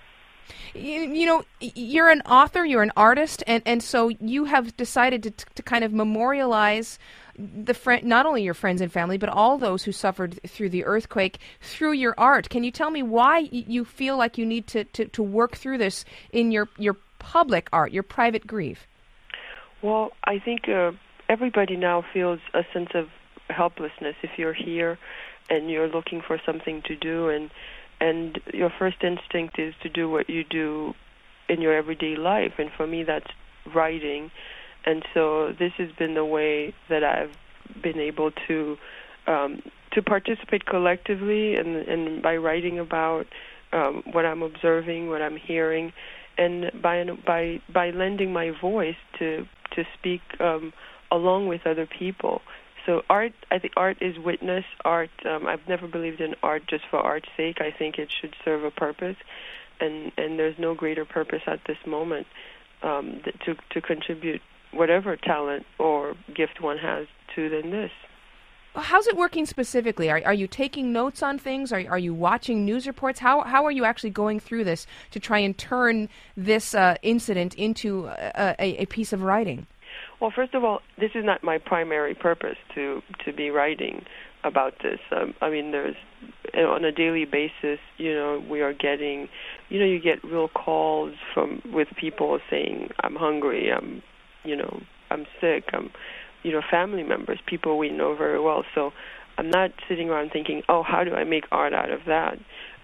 You're an author, you're an artist, and so you have decided to kind of memorialize not only your friends and family, but all those who suffered through the earthquake through your art. Can you tell me why you feel like you need to work through this in your public art, your private grief? Well, I think everybody now feels a sense of helplessness if you're here and you're looking for something to do, and your first instinct is to do what you do in your everyday life, and for me that's writing. And so this has been the way that I've been able to participate collectively and by writing about what I'm observing, what I'm hearing, and by lending my voice to speak along with other people. So art, I think art is witness. Art, I've never believed in art just for art's sake. I think it should serve a purpose, and there's no greater purpose at this moment to contribute whatever talent or gift one has to than this. How's it working specifically? Are you taking notes on things? Are you watching news reports? How are you actually going through this to try and turn this incident into a piece of writing? Well, first of all, this is not my primary purpose to be writing about this. I mean, there's on a daily basis, we are getting, you get real calls with people saying, "I'm hungry. I'm sick. Family members, people we know very well." So I'm not sitting around thinking, "Oh, how do I make art out of that?"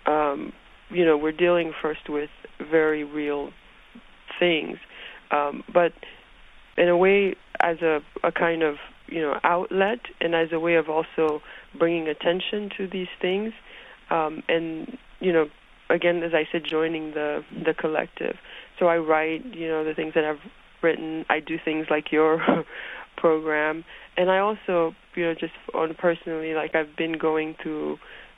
We're dealing first with very real things, but in a way, as a kind of outlet, and as a way of also bringing attention to these things, and again, as I said, joining the collective. So I write, the things that I've written. I do things like your program, and I also, just on personally, like I've been going through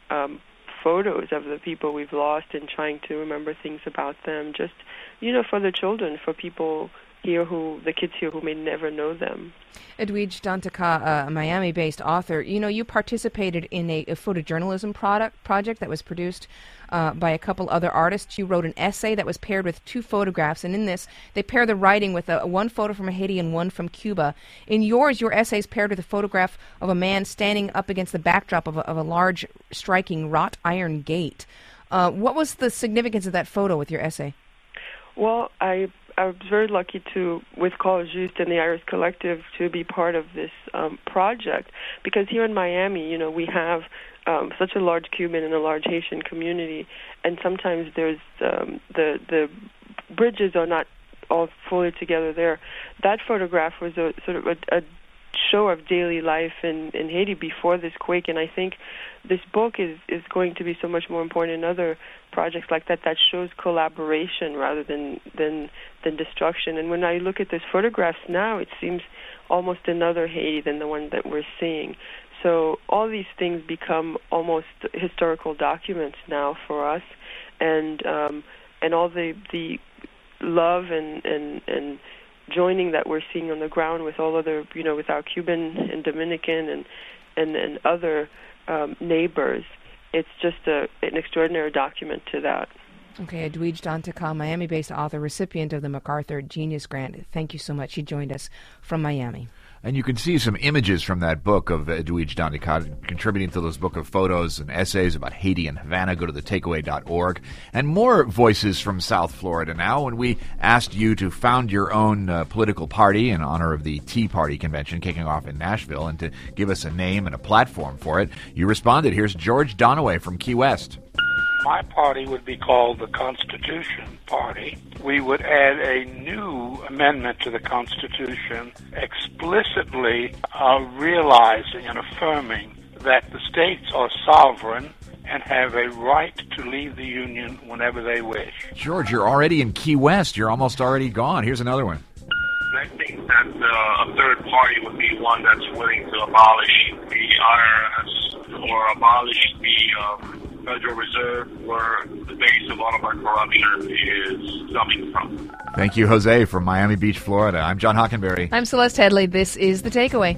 photos of the people we've lost and trying to remember things about them, just for the children, for people here the kids here who may never know them. Edwidge Danticat, a Miami-based author, you participated in a photojournalism project that was produced by a couple other artists. You wrote an essay that was paired with 2 photographs, and in this, they pair the writing with one photo from Haiti and one from Cuba. In yours, your essay is paired with a photograph of a man standing up against the backdrop of a large, striking wrought iron gate. What was the significance of that photo with your essay? Well, I was very lucky with Call Juste and the Iris Collective, to be part of this project, because here in Miami, we have such a large Cuban and a large Haitian community, and sometimes there's the bridges are not all fully together there. That photograph was a sort of a show of daily life in Haiti before this quake, and I think this book is going to be so much more important in other projects like that shows collaboration rather than destruction. And when I look at these photographs now, it seems almost another Haiti than the one that we're seeing. So all these things become almost historical documents now for us, and all the love and joining that we're seeing on the ground with all other, with our Cuban and Dominican and other neighbors. It's just an extraordinary document to that. Okay, Edwidge Danticat, Miami-based author, recipient of the MacArthur Genius Grant. Thank you so much. He joined us from Miami. And you can see some images from that book of Edwidge Danticat contributing to those book of photos and essays about Haiti and Havana. Go to thetakeaway.org. And more voices from South Florida now. When we asked you to found your own political party in honor of the Tea Party convention kicking off in Nashville and to give us a name and a platform for it, you responded. Here's George Donaway from Key West. My party would be called the Constitution Party. We would add a new amendment to the Constitution explicitly realizing and affirming that the states are sovereign and have a right to leave the Union whenever they wish. George, you're already in Key West. You're almost already gone. Here's another one. I think that a third party would be one that's willing to abolish the IRS or abolish the Federal Reserve, where the base of all of our corruption is coming from. Thank you, Jose, from Miami Beach, Florida. I'm John Hockenberry. I'm Celeste Headley. This is The Takeaway.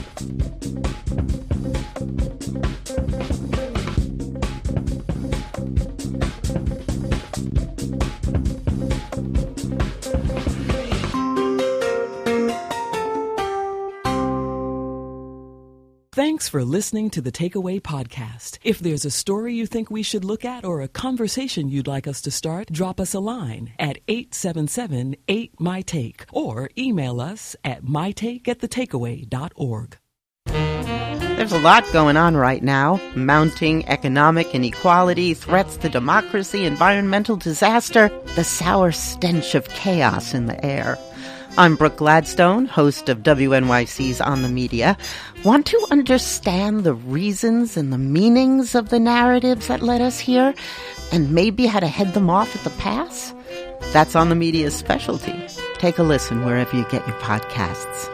Thanks for listening to the Takeaway Podcast. If there's a story you think we should look at or a conversation you'd like us to start, drop us a line at 877-8MyTake or email us at mytake@thetakeaway.org. There's a lot going on right now. Mounting economic inequality, threats to democracy, environmental disaster, the sour stench of chaos in the air. I'm Brooke Gladstone, host of WNYC's On the Media. Want to understand the reasons and the meanings of the narratives that led us here, and maybe how to head them off at the pass? That's On the Media's specialty. Take a listen wherever you get your podcasts.